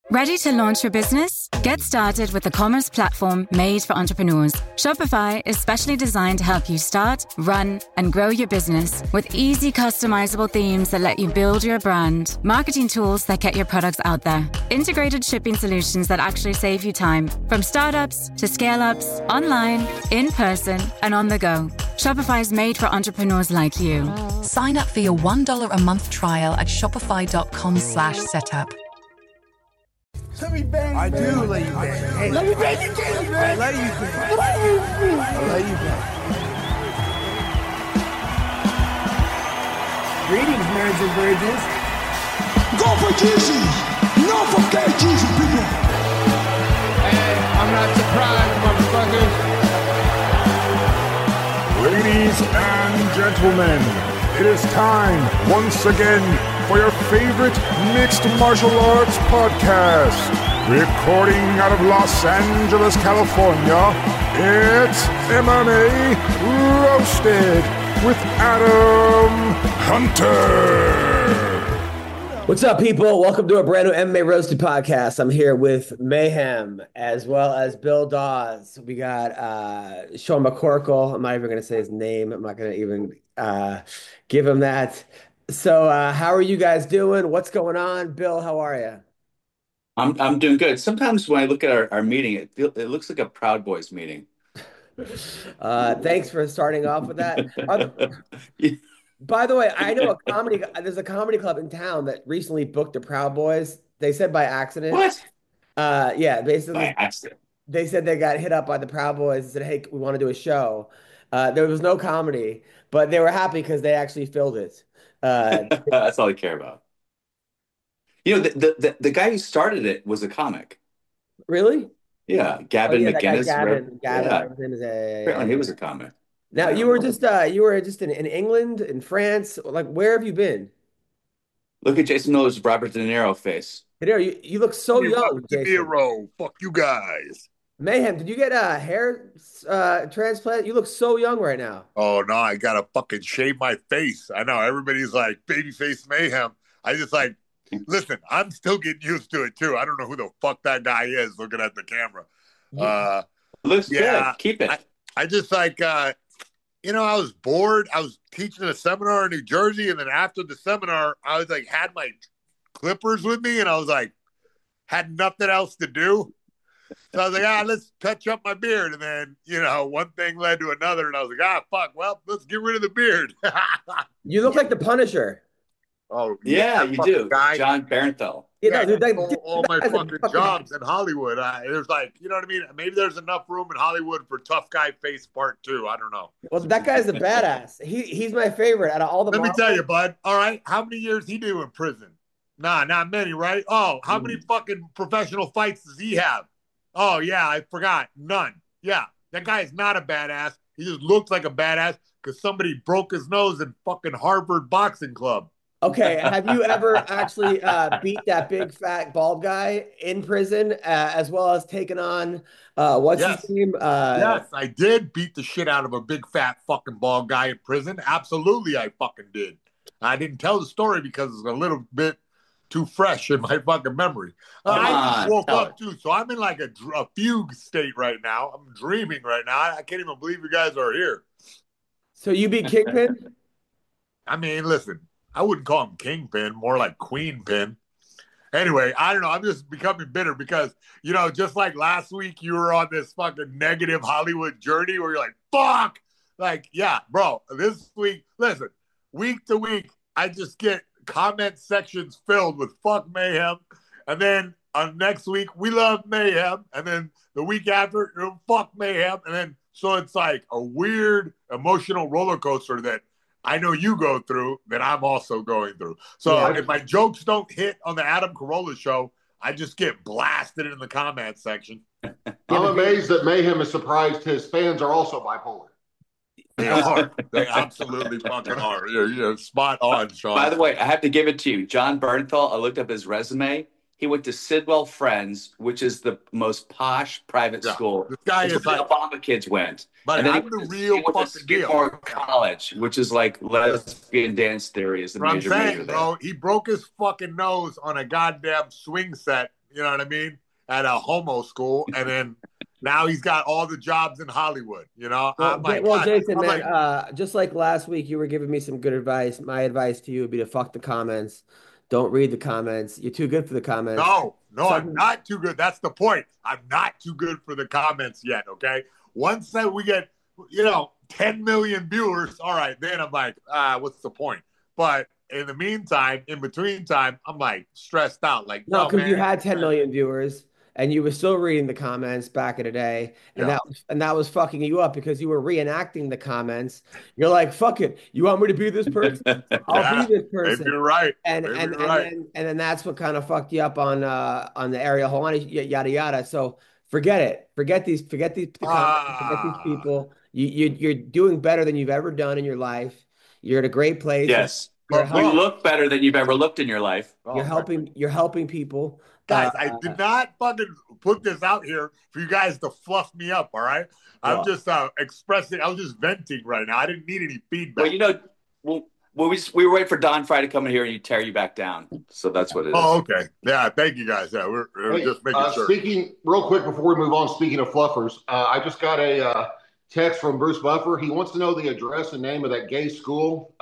Ready to launch your business? Get started with the commerce platform made for entrepreneurs. Shopify is specially designed to help you start, run, and grow your business with easy customizable themes that let you build your brand, marketing tools that get your products out there, integrated shipping solutions that actually save you time, from startups to scale-ups, online, in person, and on the go. Shopify is made for entrepreneurs like you. Sign up for your $1 a month trial at shopify.com/setup. Let me bang. I do let you bang. Hey, let me bang you, man. I let you bang. I let you bang. Greetings, marriage and virgins. Go for Jesus. No forget Jesus, people. Hey, I'm not surprised, motherfuckers. Ladies and gentlemen, it is time once again for your favorite mixed martial arts podcast. Recording out of Los Angeles, California, it's MMA Roasted with Adam Hunter. What's up, people? Welcome to a brand new MMA Roasted podcast. I'm here with Mayhem as well as Bill Dawes. We got Sean McCorkle. I'm not even going to say his name. I'm not going to even give him that. So how are you guys doing? What's going on? Bill, how are you? I'm doing good. Sometimes when I look at our meeting, it looks like a Proud Boys meeting. Thanks for starting off with that. Yeah. By the way, I know there's a comedy club in town that recently booked the Proud Boys. They said by accident. What? Yeah, basically By accident. They said they got hit up by the Proud Boys and said, hey, we want to do a show. There was no comedy, but they were happy because they actually filled it. That's all I care about. You know, the guy who started it was a comic. Really? Yeah, Gavin McInnes. Gavin. Yeah. Apparently he was a comic. Now you were just in England, in France. Like, where have you been? Look at Jason Miller's Robert De Niro face. You look so young, De Jason. Niro, fuck you guys. Mayhem, did you get a hair transplant? You look so young right now. Oh no, I gotta fucking shave my face. I know everybody's like babyface Mayhem. I just like listen. I'm still getting used to it too. I don't know who the fuck that guy is looking at the camera. Looks good. Keep it. I just like I was bored. I was teaching a seminar in New Jersey, and then after the seminar, I was like had my clippers with me, and I was like had nothing else to do. So I was like, let's touch up my beard. And then, one thing led to another. And I was like, fuck, well, let's get rid of the beard. You look like the Punisher. Oh, yeah, you do. Guy. John Bernthal. Yeah, all my fucking jobs in Hollywood. There's like, you know what I mean? Maybe there's enough room in Hollywood for Tough Guy Face Part 2. I don't know. Well, that guy's a badass. He's my favorite out of all the Let me tell you, bud. All right. How many years he do in prison? Nah, not many, right? Oh, how many fucking professional fights does he have? Oh, yeah, I forgot. None. Yeah, that guy is not a badass. He just looks like a badass because somebody broke his nose in fucking Harvard Boxing Club. Okay, have you ever actually beat that big, fat, bald guy in prison as well as taken on, his name? Yes, I did beat the shit out of a big, fat, fucking bald guy in prison. Absolutely, I fucking did. I didn't tell the story because it's a little bit too fresh in my fucking memory. I just woke up too, so I'm in like a fugue state right now. I'm dreaming right now. I can't even believe you guys are here. So you beat Kingpin? I mean, listen, I wouldn't call him Kingpin, more like Queenpin. Anyway, I don't know. I'm just becoming bitter because, just like last week, you were on this fucking negative Hollywood journey where you're like, fuck. Like, yeah, bro, this week, listen, week to week, I just get comment sections filled with fuck Mayhem, and then next week we love Mayhem, and then the week after fuck Mayhem, and then so it's like a weird emotional roller coaster that I know you go through that I'm also going through. So if my jokes don't hit on the Adam Carolla show, I just get blasted in the comment section. I'm amazed that Mayhem is surprised his fans are also bipolar. They are. They absolutely fucking are. You're spot on, Sean. By the way, I have to give it to you. John Bernthal, I looked up his resume. He went to Sidwell Friends, which is the most posh private school. This guy is like the Obama kids went. But and then I'm the real fucking deal. Skidmore College, which is like lesbian dance theory is the major major there. Bro, he broke his fucking nose on a goddamn swing set you know what I mean, at a homo school, and then now he's got all the jobs in Hollywood. You know, Well, I'm like, Jason, I'm man, like, just like last week, you were giving me some good advice. My advice to you would be to fuck the comments. Don't read the comments. You're too good for the comments. no, I'm not too good. That's the point. I'm not too good for the comments yet. Okay, once that we get, 10 million viewers, all right, then I'm like, what's the point? But in the meantime, in between time, I'm like stressed out. Like, No, because you man, had 10 million viewers and you were still reading the comments back in the day, and Yeah. that was fucking you up because you were reenacting the comments. You're like, fuck it. You want me to be this person? I'll be this person. Maybe you're right. And Maybe and you're and right. then that's what kind of fucked you up on the Ariel Helwani, yada yada. So forget it. Forget these comments, forget these people. You're doing better than you've ever done in your life. You're at a great place. Yes. You're You look better than you've ever looked in your life. You're helping people. Guys, I did not fucking put this out here for you guys to fluff me up, all right? I'm just expressing, I was just venting right now. I didn't need any feedback. Well, we were waiting for Don Fry to come in here and you tear you back down. So that's what it is. Oh, okay. Yeah, thank you guys. Yeah, we're just making sure. Speaking, real quick before we move on, speaking of fluffers, I just got a text from Bruce Buffer. He wants to know the address and name of that gay school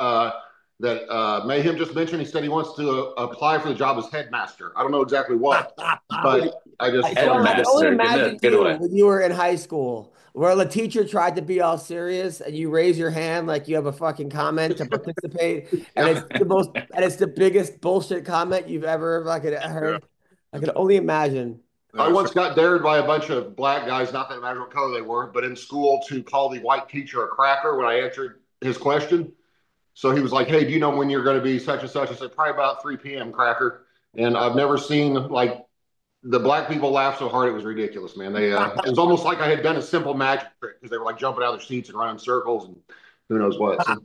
that Mayhem just mentioned. He said he wants to apply for the job as headmaster. I don't know exactly what, but I just only imagine when you were in high school where the teacher tried to be all serious and you raise your hand like you have a fucking comment to participate, and it's the biggest bullshit comment you've ever fucking heard. I can only imagine. I once got dared by a bunch of black guys, not that it matters what color they were, but in school, to call the white teacher a cracker when I answered his question. So he was like, hey, do you know when you're going to be such and such? I said, probably about 3 p.m., cracker. And I've never seen, like, the black people laugh so hard it was ridiculous, man. They it was almost like I had done a simple magic trick because they were, like, jumping out of their seats and running circles and who knows what. So.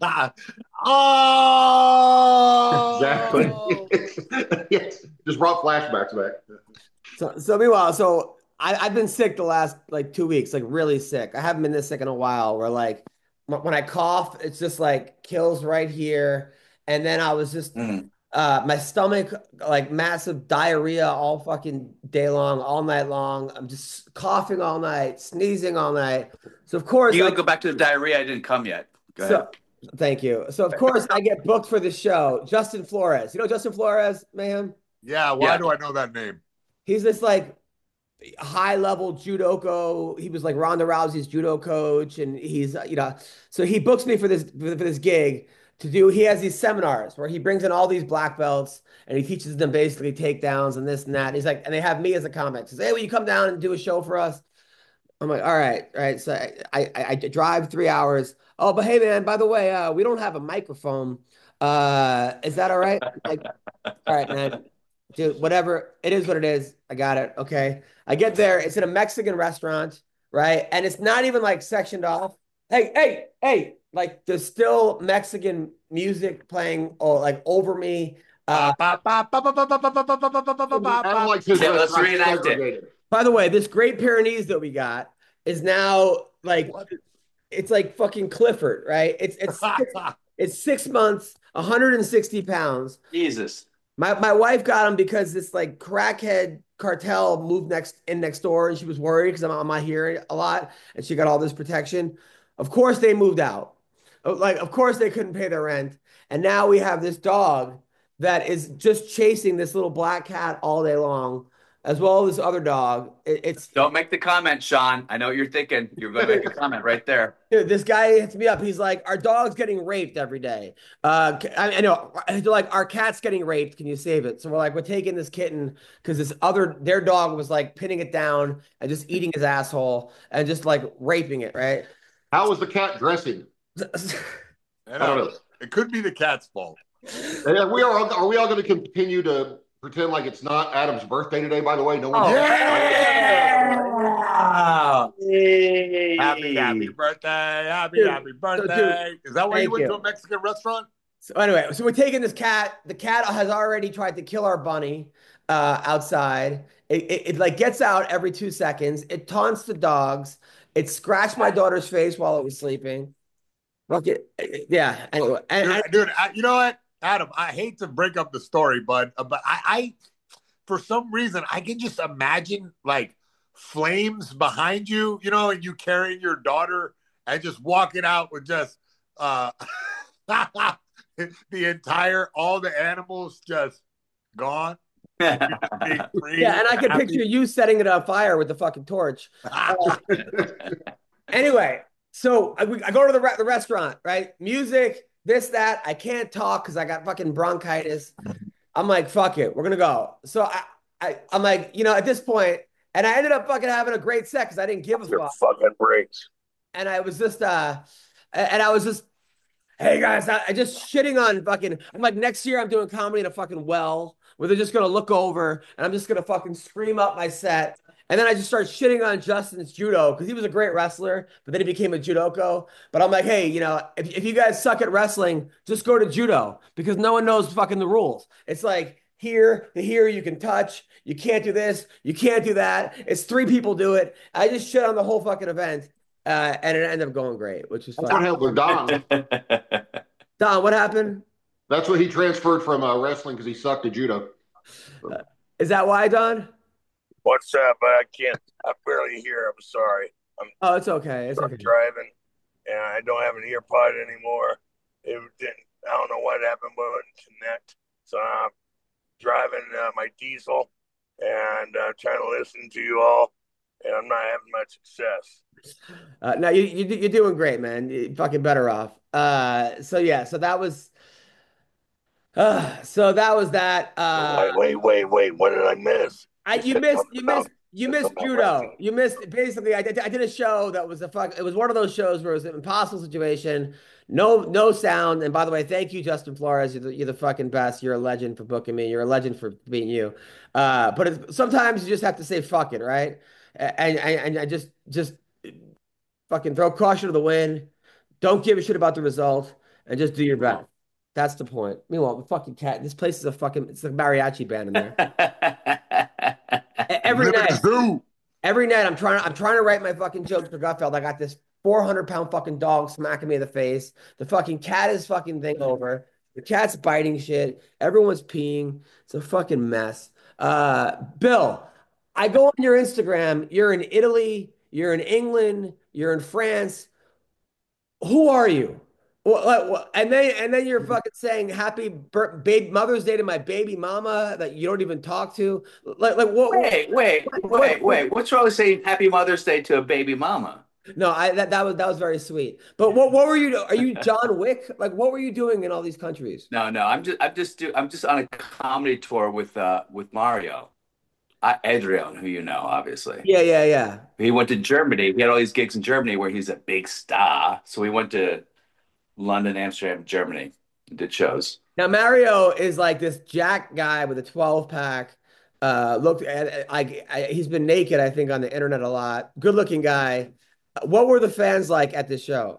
Oh! Exactly. Yes. Just brought flashbacks back. So meanwhile, I've been sick the last, like, 2 weeks, like, really sick. I haven't been this sick in a while where, like, when I cough, it's just like kills right here. And then I was just, my stomach, like massive diarrhea all fucking day long, all night long. I'm just coughing all night, sneezing all night. So of course, you go back to the diarrhea. I didn't come yet. Go ahead. Thank you. So of course I get booked for the show. Justin Flores, you know Justin Flores, Mayhem? Yeah. Why do I know that name? He's this like high-level judoka. He was like Ronda Rousey's judo coach, and he's so he books me for this gig to do. He has these seminars where he brings in all these black belts and he teaches them basically takedowns and this and that. And he's like, and they have me as a comic. He says, hey, will you come down and do a show for us? I'm like, all right. So I drive 3 hours. Oh, but hey, man, by the way, we don't have a microphone. Is that all right? Like, all right, man. Dude, whatever. It is what it is. I got it. Okay. I get there. It's in a Mexican restaurant, right? And it's not even like sectioned off. Hey. Like there's still Mexican music playing like over me. Let's reenact it. By the way, this Great Pyrenees that we got is now like, it's like fucking Clifford, right? It's 6 months, 160 pounds. Jesus. My wife got him because this like crackhead cartel moved next door, and she was worried because I'm on my hearing a lot, and she got all this protection. Of course, they moved out. Like, of course, they couldn't pay their rent, and now we have this dog that is just chasing this little black cat all day long, as well as this other dog. Don't make the comment, Sean. I know what you're thinking. You're going to make a comment right there. Dude, this guy hits me up. He's like, our dog's getting raped every day. I know. They're like, our cat's getting raped. Can you save it? So we're taking this kitten because their dog was like pinning it down and just eating his asshole and just like raping it, right? How was the cat dressing? I don't know. It could be the cat's fault. And are we all going to continue to pretend like it's not Adam's birthday today, by the way? No one. Happy birthday. Happy birthday. Is that why you went to a Mexican restaurant? So anyway, so we're taking this cat. The cat has already tried to kill our bunny outside. It like gets out every 2 seconds. It taunts the dogs. It scratched my daughter's face while it was sleeping. Yeah. Anyway, dude, you know what, Adam? I hate to break up the story, but for some reason, I can just imagine like flames behind you, you know, and you carrying your daughter and just walking out with just all the animals just gone. Yeah, and I can picture you setting it on fire with the fucking torch. Anyway, so I go to the restaurant, right? Music, this, that. I can't talk because I got fucking bronchitis. I'm like, fuck it, we're gonna go. So I'm like, you know, at this point, and I ended up fucking having a great set because I didn't give a fuck. Fucking breaks. And I was just, hey guys, I just shitting on fucking. I'm like, next year I'm doing comedy in a fucking well where they're just gonna look over and I'm just gonna fucking scream up my set. And then I just started shitting on Justin's judo because he was a great wrestler, but then he became a judoka. But I'm like, hey, you know, if you guys suck at wrestling, just go to judo because no one knows fucking the rules. It's like here you can touch, you can't do this, you can't do that. It's 3 people do it. I just shit on the whole fucking event, and it ended up going great, which was fun. That's what happened with Don. Don, what happened? That's what he transferred from wrestling because he sucked at judo. Is that why, Don? What's up? I barely hear. I'm sorry. Oh, it's okay. It's okay. Driving, and I don't have an ear pod anymore. I don't know what happened, but it didn't connect. So I'm driving my diesel and trying to listen to you all, and I'm not having much success. No, you're doing great, man. You're fucking better off. So that was that. Wait. What did I miss? You missed judo. You missed basically. I did a show that was it was one of those shows where it was an impossible situation, no sound. And by the way, thank you, Justin Flores. You're the fucking best. You're a legend for booking me. You're a legend for being you. But sometimes you just have to say fuck it, right? And I just fucking throw caution to the wind. Don't give a shit about the result, and just do your best. That's the point. Meanwhile, the fucking cat. This place is it's a mariachi band in there. Every night, I'm trying to write my fucking jokes for Gutfeld. I got this 400-pound fucking dog smacking me in the face. The fucking cat is fucking thing over. The cat's biting shit. Everyone's peeing. It's a fucking mess. Bill, I go on your Instagram. You're in Italy. You're in England. You're in France. Who are you? And then you're fucking saying happy Mother's Day to my baby mama that you don't even talk to. Like what? Wait. What's wrong with saying happy Mother's Day to a baby mama? No, that was very sweet. But what were you? Are you John Wick? Like what were you doing in all these countries? No. I'm just on a comedy tour with Mario. Adrian, who you know, obviously. Yeah. He went to Germany. He had all these gigs in Germany where he's a big star. So we went to London, Amsterdam, Germany, did shows. Now Mario is like this jack guy with a 12-pack. Looked at he's been naked, I think, on the internet a lot. Good looking guy. What were the fans like at this show?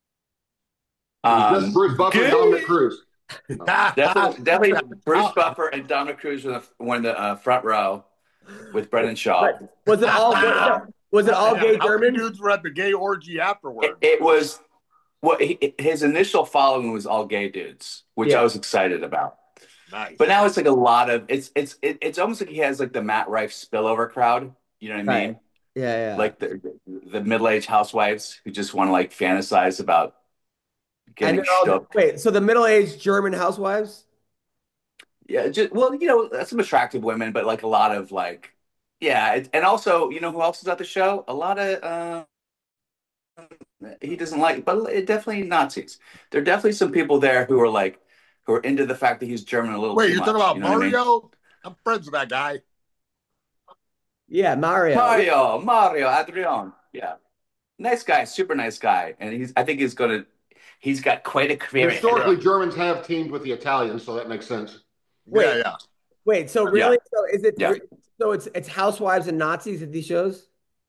Just Bruce Buffer and Dominic Cruz. Definitely Bruce Buffer and Dominic Cruz were in the front row with Brendan Shaw. Was it all gay German? How many dudes were at the gay orgy afterwards? It was. Well, his initial following was all gay dudes, which I was excited about. Nice. But now it's like a lot of it's almost like he has like the Matt Rife spillover crowd. You know what I mean? Yeah. Like the middle-aged housewives who just want to like fantasize about getting shook. Wait, so the middle-aged German housewives? Yeah, some attractive women, but like a lot of like, and also, you know who else is at the show? A lot of he doesn't like, but definitely Nazis. There are definitely some people there who are into the fact that he's German a little. Wait, too you're talking much, about you know Mario? what I mean? I'm friends with that guy. Yeah, Mario, Adrian. Yeah, nice guy, super nice guy, and he's got quite a career. Historically, Germans have teamed with the Italians, so that makes sense. Wait, so really? So is it? Yeah. So it's housewives and Nazis at these shows?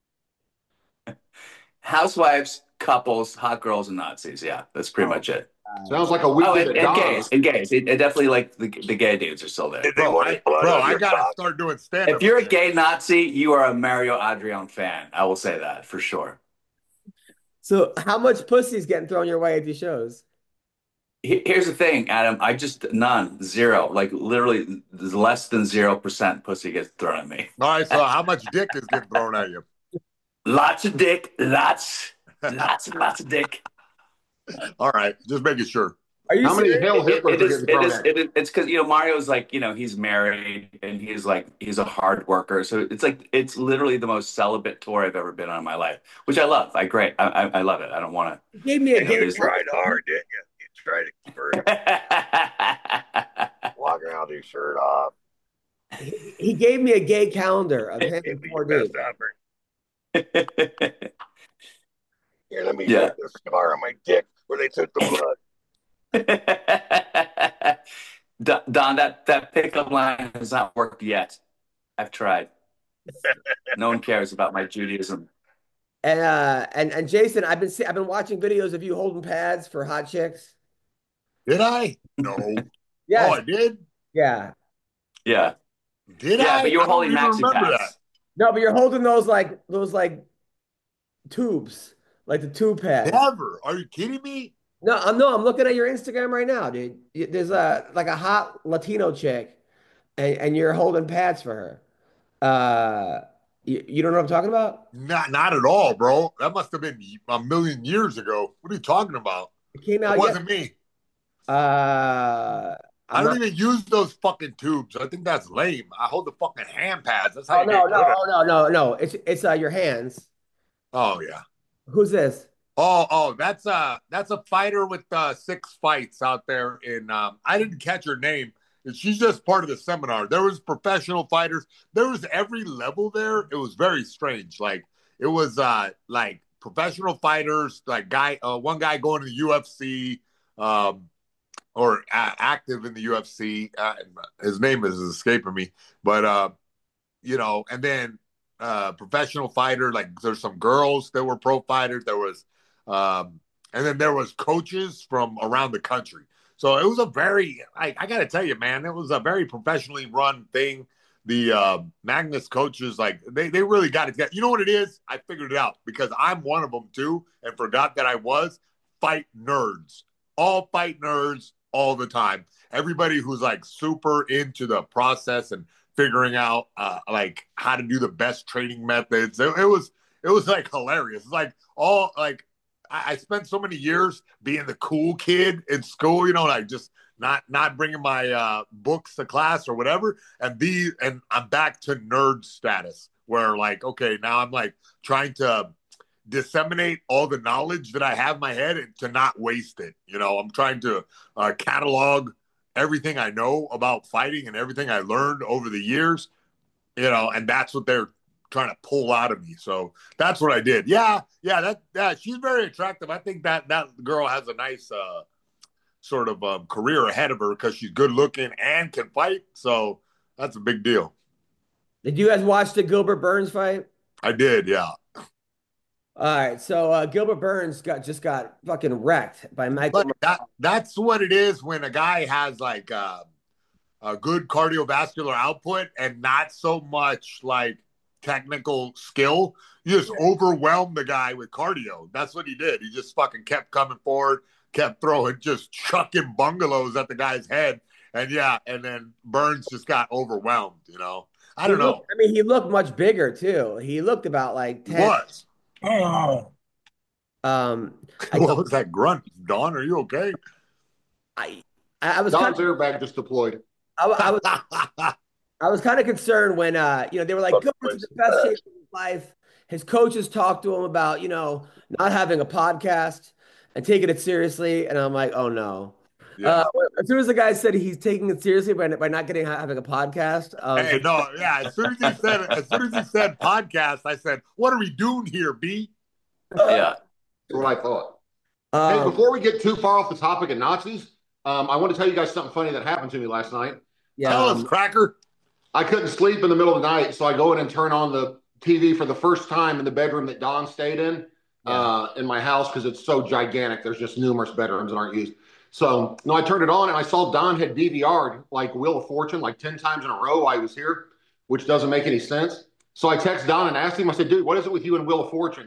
Housewives, couples, hot girls, and Nazis. Yeah, that's pretty much it. Sounds like a weekend at gays. And gays. It definitely like the gay dudes are still there. I gotta start doing stand-up. If you're a gay Nazi, you are a Mario Adrian fan. I will say that for sure. So how much pussy is getting thrown your way at these shows? Here's the thing, Adam. I just none, zero, like literally less than 0% pussy gets thrown at me. All right, so how much dick is getting thrown at you? Lots of dick, lots and lots of dick. All right, just making sure. Are you How many serious? Hail Hitlers are getting thrown at you? It's because Mario's like he's married and he's a hard worker, so it's literally the most celibate tour I've ever been on in my life, which I love. I love it. I don't want He gave me a You gay tried hard, didn't you? You tried to convert to. walking around with your shirt off. he gave me a gay calendar of him It'd and be 4D. your best effort. Here, let me check the scar on my dick where they took the blood. Don, that pickup line has not worked yet. I've tried. No one cares about my Judaism. And Jason, I've been watching videos of you holding pads for hot chicks. Did I? No. Yes. Oh, I did? Yeah. Yeah. Did Yeah, I? but you were I don't holding even maxi remember pads. that. No, but you're holding those tubes, like the tube pads. Never. Are you kidding me? No, I'm looking at your Instagram right now, dude. There's a hot Latino chick, and you're holding pads for her. You don't know what I'm talking about? Not at all, bro. That must have been a million years ago. What are you talking about? It came It out. wasn't me. I I don't even use those fucking tubes. I think that's lame. I hold the fucking hand pads. That's how Oh you no, get good at it. no. It's your hands. Oh yeah. Who's this? Oh, that's a fighter with 6 fights out there in I didn't catch her name. She's just part of the seminar. There was professional fighters. There was every level there. It was very strange. Like it was like professional fighters, like one guy going to the UFC, or active in the UFC. His name is escaping me, but and then professional fighter. Like there's some girls that were pro fighters. There was, and then there was coaches from around the country. So it was a very, I got to tell you, man, it was a very professionally run thing. The Magnus coaches, like they really got it together. You know what it is? I figured it out because I'm one of them too, and forgot that I was fight nerds. All fight nerds all the time. Everybody who's like super into the process and figuring out like how to do the best training methods. It was like hilarious. It's like all like I spent so many years being the cool kid in school, like just not bringing my books to class or whatever, and I'm back to nerd status where like okay, now I'm like trying to disseminate all the knowledge that I have in my head and to not waste it. I'm trying to catalog everything I know about fighting and everything I learned over the years, and that's what they're trying to pull out of me. So that's what I did. Yeah, she's very attractive. I think that girl has a nice sort of career ahead of her because she's good looking and can fight. So that's a big deal. Did you guys watch the Gilbert Burns fight? I did, yeah. All right, so Gilbert Burns just got fucking wrecked by Michael. That's what it is when a guy has like a good cardiovascular output and not so much like technical skill. You just overwhelm the guy with cardio. That's what he did. He just fucking kept coming forward, kept throwing, just chucking bungalows at the guy's head. And then Burns just got overwhelmed, I don't know. I mean, he looked much bigger too. He looked about like 10. What? Oh. What was that grunt? Don, are you okay? I was Don's airbag just deployed. I was kind of concerned when they were like, Gilbert's in the best shape of his life. His coaches talked to him about not having a podcast and taking it seriously, and I'm like, oh no. Yeah. As soon as the guy said he's taking it seriously by not having a podcast, As soon as he said podcast, I said, "What are we doing here, B?" Yeah, that's what I thought. Hey, before we get too far off the topic of Nazis, I want to tell you guys something funny that happened to me last night. Yeah, tell us, Cracker. I couldn't sleep in the middle of the night, so I go in and turn on the TV for the first time in the bedroom that Don stayed in my house because it's so gigantic. There's just numerous bedrooms that aren't used. So, no, I turned it on and I saw Don had DVR'd like Wheel of Fortune like 10 times in a row while he was here, which doesn't make any sense. So I texted Don and asked him, I said, dude, what is it with you and Wheel of Fortune?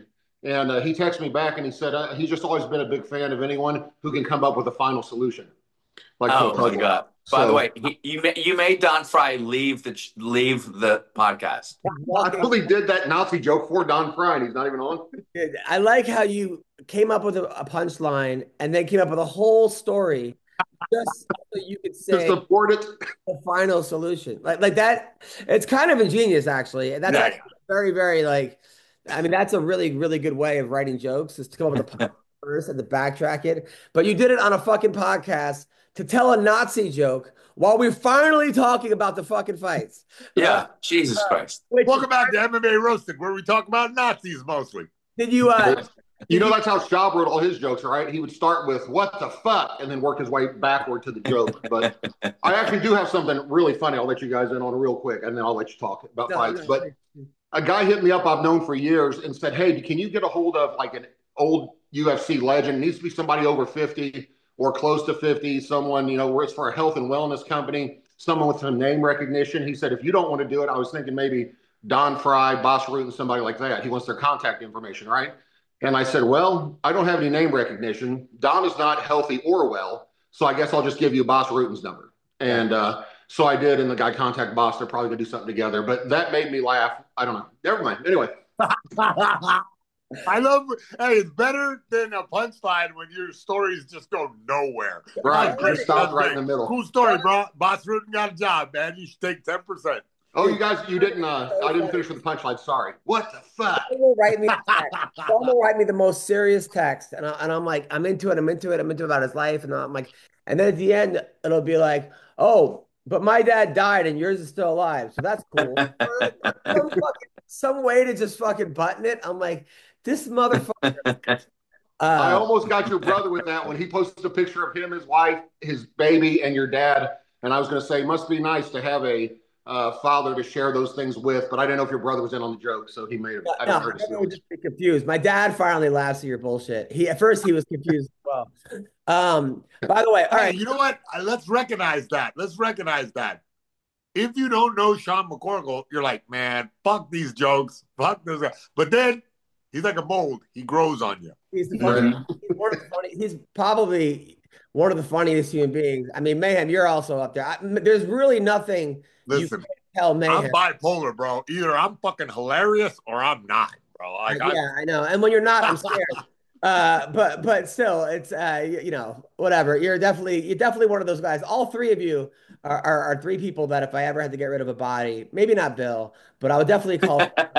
And he texted me back and he said he's just always been a big fan of anyone who can come up with a final solution. Like oh my God! By the way, you made Don Fry leave the podcast. I really did that Nazi joke for Don Fry, and he's not even on. I like how you came up with a punchline and then came up with a whole story just so you could say to support it. The final solution, like that. It's kind of ingenious, actually. And that's actually very, very like. I mean, that's a really, really good way of writing jokes is to come up with a first and to backtrack it. But you did it on a fucking podcast to tell a Nazi joke while we're finally talking about the fucking fights. Yeah, Jesus Christ. Welcome back to MMA Roasted, where we talk about Nazis mostly. Did you you know that's how Schaub wrote all his jokes, right? He would start with "what the fuck" and then work his way backward to the joke. But I actually do have something really funny. I'll let you guys in on real quick, and then I'll let you talk about fights. But a guy hit me up I've known for years and said, "Hey, can you get a hold of like an old UFC legend? It needs to be somebody over 50 or close to 50, someone, you know, where it's for a health and wellness company, someone with some name recognition." He said, "If you don't want to do it," I was thinking maybe Don Fry, Boss Root, and somebody like that. He wants their contact information, right? And I said, "Well, I don't have any name recognition. Don is not healthy or well, so I guess I'll just give you Boss Rootin's number." And so I did, and the guy contacted Boss. They're probably going to do something together. But that made me laugh. I don't know. Never mind. Anyway. I love, hey, it's better than a punchline when your stories just go nowhere. Right. It stops right in the middle. Cool story, bro. Boss Rootin got a job, man. You should take 10%. Oh, you guys, you didn't, I didn't finish with the punchline. Sorry. What the fuck? Someone will write me the most serious text. And I'm like, I'm into it about his life. And I'm like, and then at the end, it'll be like, "Oh, but my dad died and yours is still alive. So that's cool." some way to just fucking button it. I'm like, this motherfucker. I almost got your brother with that when he posted a picture of him, his wife, his baby, and your dad. And I was going to say, must be nice to have a father to share those things with, but I didn't know if your brother was in on the joke, so he made it. I would just be confused. My dad finally laughs at your bullshit. At first he was confused as well. By the way, all right. You know what? Let's recognize that. If you don't know Sean McCorkle, you're like, man, fuck these jokes. Fuck this guy. But then he's like a mold. He grows on you. He's probably one of the funniest human beings. I mean, Mayhem, you're also up there. There's really nothing you can tell Mayhem. I'm bipolar, bro. Either I'm fucking hilarious or I'm not, bro. Like, I know. And when you're not, I'm scared. But still, it's you know, whatever. You're definitely one of those guys. All three of you are three people that if I ever had to get rid of a body, maybe not Bill, but I would definitely call.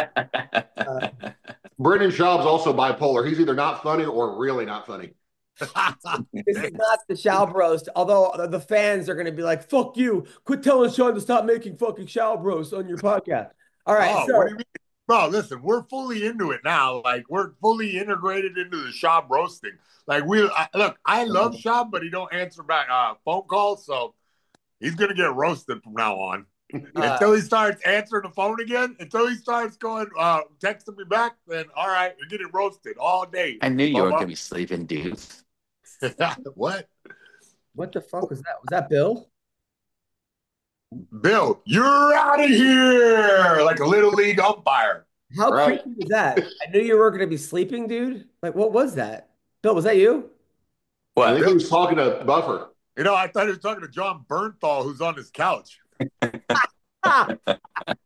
Brendan Schaub's also bipolar. He's either not funny or really not funny. This is not the Schaub roast, although the fans are going to be like, "Fuck you! Quit telling Sean to stop making fucking Schaub roast on your podcast." All right, so. What do you mean? Bro, listen, we're fully into it now. Like, we're fully integrated into the Schaub roasting. Like, look, I love Schaub, but he don't answer back phone calls, so he's going to get roasted from now on. Until he starts answering the phone again, until he starts going, texting me back, then, all right, you're getting roasted all day. I knew you were going to be sleeping, dude. What? What the fuck was that? Was that Bill? Bill, you're out of here, like a little league umpire. How creepy was that? I knew you were going to be sleeping, dude. Like, what was that? Bill, was that you? What? I think he was talking to Buffer. You know, I thought he was talking to John Bernthal, who's on his couch. Whatever.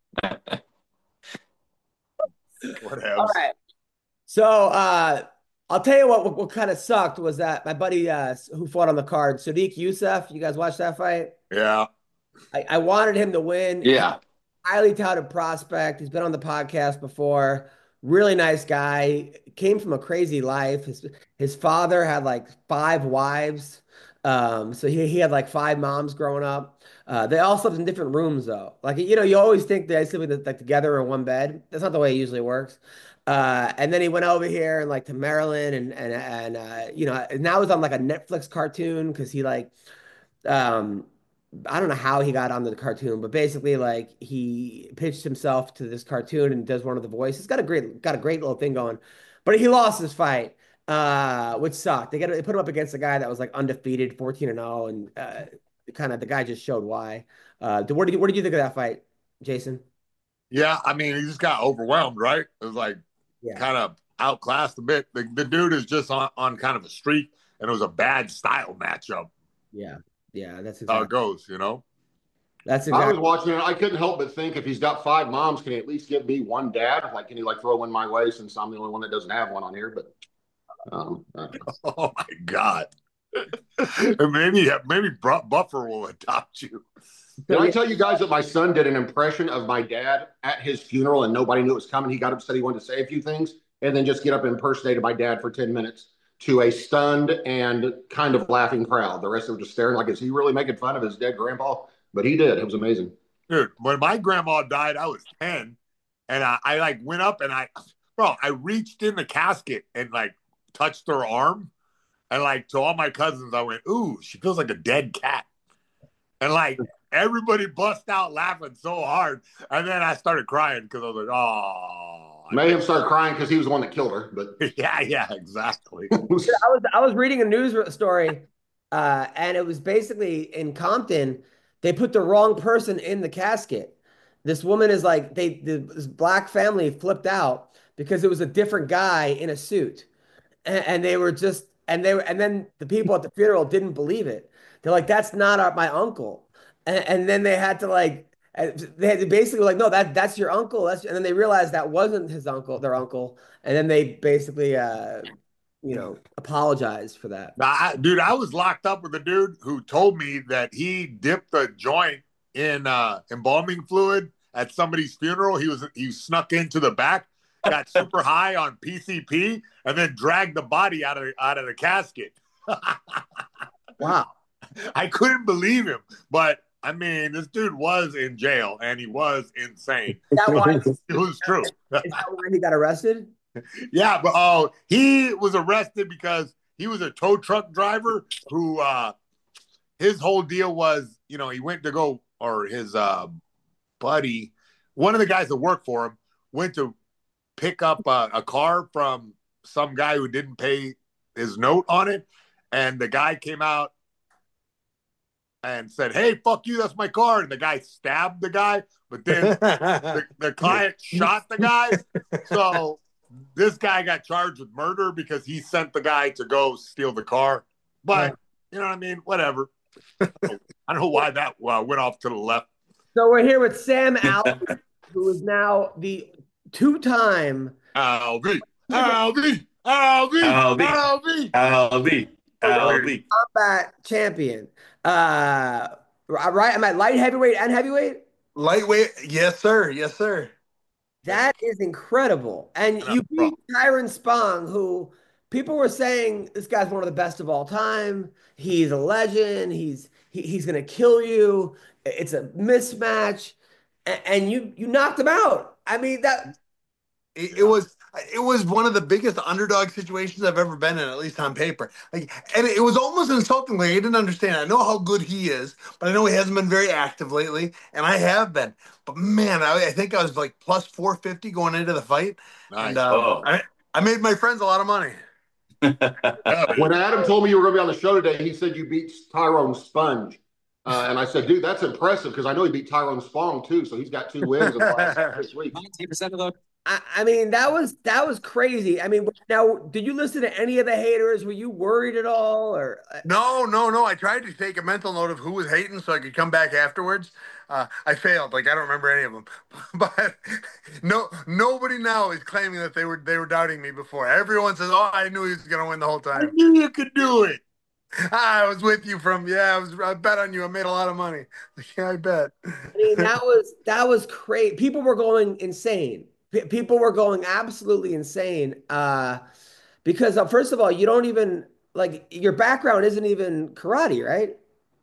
All right. So, I'll tell you what kind of sucked was that my buddy who fought on the card, Sadiq Youssef. You guys watch that fight? Yeah. I wanted him to win. Yeah. Highly touted prospect. He's been on the podcast before. Really nice guy. Came from a crazy life. His father had like 5 wives. So he had like 5 moms growing up. They all slept in different rooms though. Like, you know, you always think they sleep like together in one bed. That's not the way it usually works. And then he went over here and like to Maryland and you know, now he's on like a Netflix cartoon because he like I don't know how he got onto the cartoon, but basically, like he pitched himself to this cartoon and does one of the voices. Got a great little thing going, but he lost his fight, which sucked. They put him up against a guy that was like undefeated, 14-0, and kind of the guy just showed why. What did you think of that fight, Jason? Yeah, I mean, he just got overwhelmed, right? It was like kind of outclassed a bit. The dude is just on kind of a streak, and it was a bad style matchup. Yeah, that's how exactly it goes, you know? That's I exactly. was watching it. I couldn't help but think, if he's got 5 moms, can he at least give me one dad? Like, can he like throw one my way, since I'm the only one that doesn't have one on here? But oh my God. maybe Buffer will adopt you. Did I tell you guys that my son did an impression of my dad at his funeral and nobody knew it was coming? He got up, said he wanted to say a few things, and then just get up and impersonated my dad for 10 minutes to a stunned and kind of laughing crowd. The rest of them just staring like, is he really making fun of his dead grandpa? But he did. It was amazing. Dude, when my grandma died, I was 10, and I like went up and I reached in the casket and like touched her arm, and like to all my cousins, I went, ooh, she feels like a dead cat. And like everybody bust out laughing so hard. And then I started crying because I was like, oh. Mayhem started crying because he was the one that killed her. But yeah, exactly. I was reading a news story, and it was basically in Compton. They put the wrong person in the casket. This woman is like, this black family flipped out because it was a different guy in a suit. And they were just, and then the people at the funeral didn't believe it. They're like, that's not my uncle. And then they had to basically like, no, that's your uncle. And then they realized that wasn't their uncle. And then they basically, apologized for that. Dude, I was locked up with a dude who told me that he dipped a joint in embalming fluid at somebody's funeral. He snuck into the back, got super high on PCP, and then dragged the body out of the casket. Wow. I couldn't believe him, but I mean, this dude was in jail and he was insane. Is that why it was true? Is that why he got arrested? Yeah, but he was arrested because he was a tow truck driver who his whole deal was, he went to go, or his buddy, one of the guys that worked for him, went to pick up a car from some guy who didn't pay his note on it, and the guy came out and said, hey, fuck you, that's my car. And the guy stabbed the guy, but then the client shot the guy. So this guy got charged with murder because he sent the guy to go steal the car. But, you know what I mean? Whatever. I don't know why that went off to the left. So we're here with Sam Alvey, who is now the two-time Alvey combat champion. Right? Am I light heavyweight and heavyweight? Lightweight, yes, sir. Yes, sir. That is incredible. And you beat Tyron Spong, who people were saying this guy's one of the best of all time. He's a legend. He's going to kill you. It's a mismatch, and you knocked him out. I mean it was one of the biggest underdog situations I've ever been in, at least on paper. And it was almost insulting. Like, I didn't understand. I know how good he is, but I know he hasn't been very active lately, and I have been. But man, I think I was like plus 450 going into the fight. Nice. And I made my friends a lot of money. When Adam told me you were going to be on the show today, he said you beat Tyrone Sponge. And I said, dude, that's impressive, because I know he beat Tyrone Spong too, so he's got 2 wins in the last 6 weeks. 19% of the I mean, that was crazy. I mean, now, did you listen to any of the haters? Were you worried at all? Or No. I tried to take a mental note of who was hating so I could come back afterwards. I failed. Like, I don't remember any of them. But nobody now is claiming that they were doubting me before. Everyone says, "Oh, I knew he was going to win the whole time. I knew you could do it." I was with you I bet on you. I made a lot of money. Yeah, I bet. I mean, that was crazy. People were going insane. People were going absolutely insane because first of all, you don't even your background isn't even karate, right?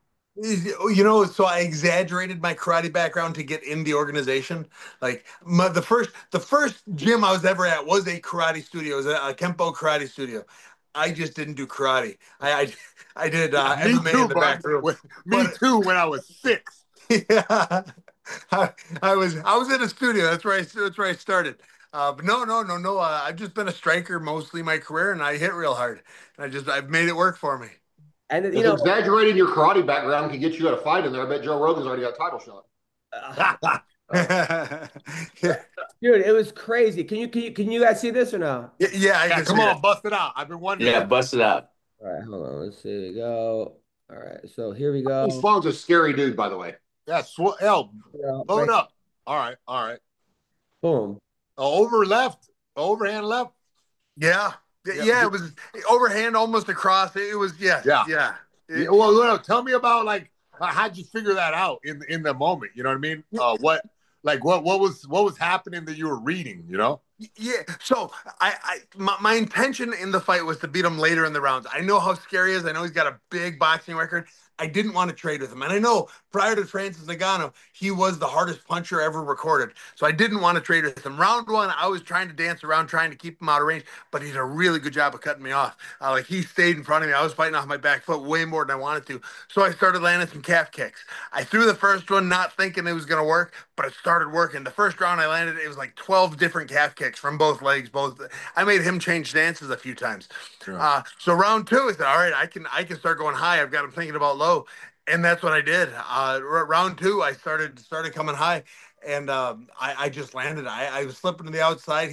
So I exaggerated my karate background to get in the organization. Like the first gym I was ever at was a karate studio. It was a Kempo karate studio. I just didn't do karate. I did MMA in the back room. Me too. When I was 6. Yeah. I was in a studio. That's where I started. But no. I've just been a striker mostly my career, and I hit real hard. And I've made it work for me. And exaggerating your karate background can get you at a fight in there. I bet Joe Rogan's already got a title shot. Yeah. Dude, it was crazy. Can you guys see this or no? Yeah, I Yeah, can come see on, it. bust it out. I've been wondering. Yeah, bust it out. All right, hold on. Let's see. We go. All right, so here we go. Sloan's a scary dude, by the way. Yeah, blow it up. All right, all right. Boom. Over left, overhand left. Yeah. Yeah, it was overhand almost across. It was, yeah. Well, tell me about like how'd you figure that out in the moment? You know what I mean? What was happening that you were reading? You know? Yeah. So my intention in the fight was to beat him later in the rounds. I know how scary he is. I know he's got a big boxing record. I didn't want to trade with him. And I know prior to Francis Ngannou, he was the hardest puncher ever recorded. So I didn't want to trade with him. Round one, I was trying to dance around, trying to keep him out of range, but he did a really good job of cutting me off. Like he stayed in front of me. I was fighting off my back foot way more than I wanted to. So I started landing some calf kicks. I threw the first one not thinking it was going to work, but it started working. The first round I landed, it was like 12 different calf kicks from both legs. I made him change stances a few times. Yeah. So round two, I said, all right, I can start going high. I've got him thinking about low. And that's what I did. Round two, I started coming high, and I just landed. I was slipping to the outside.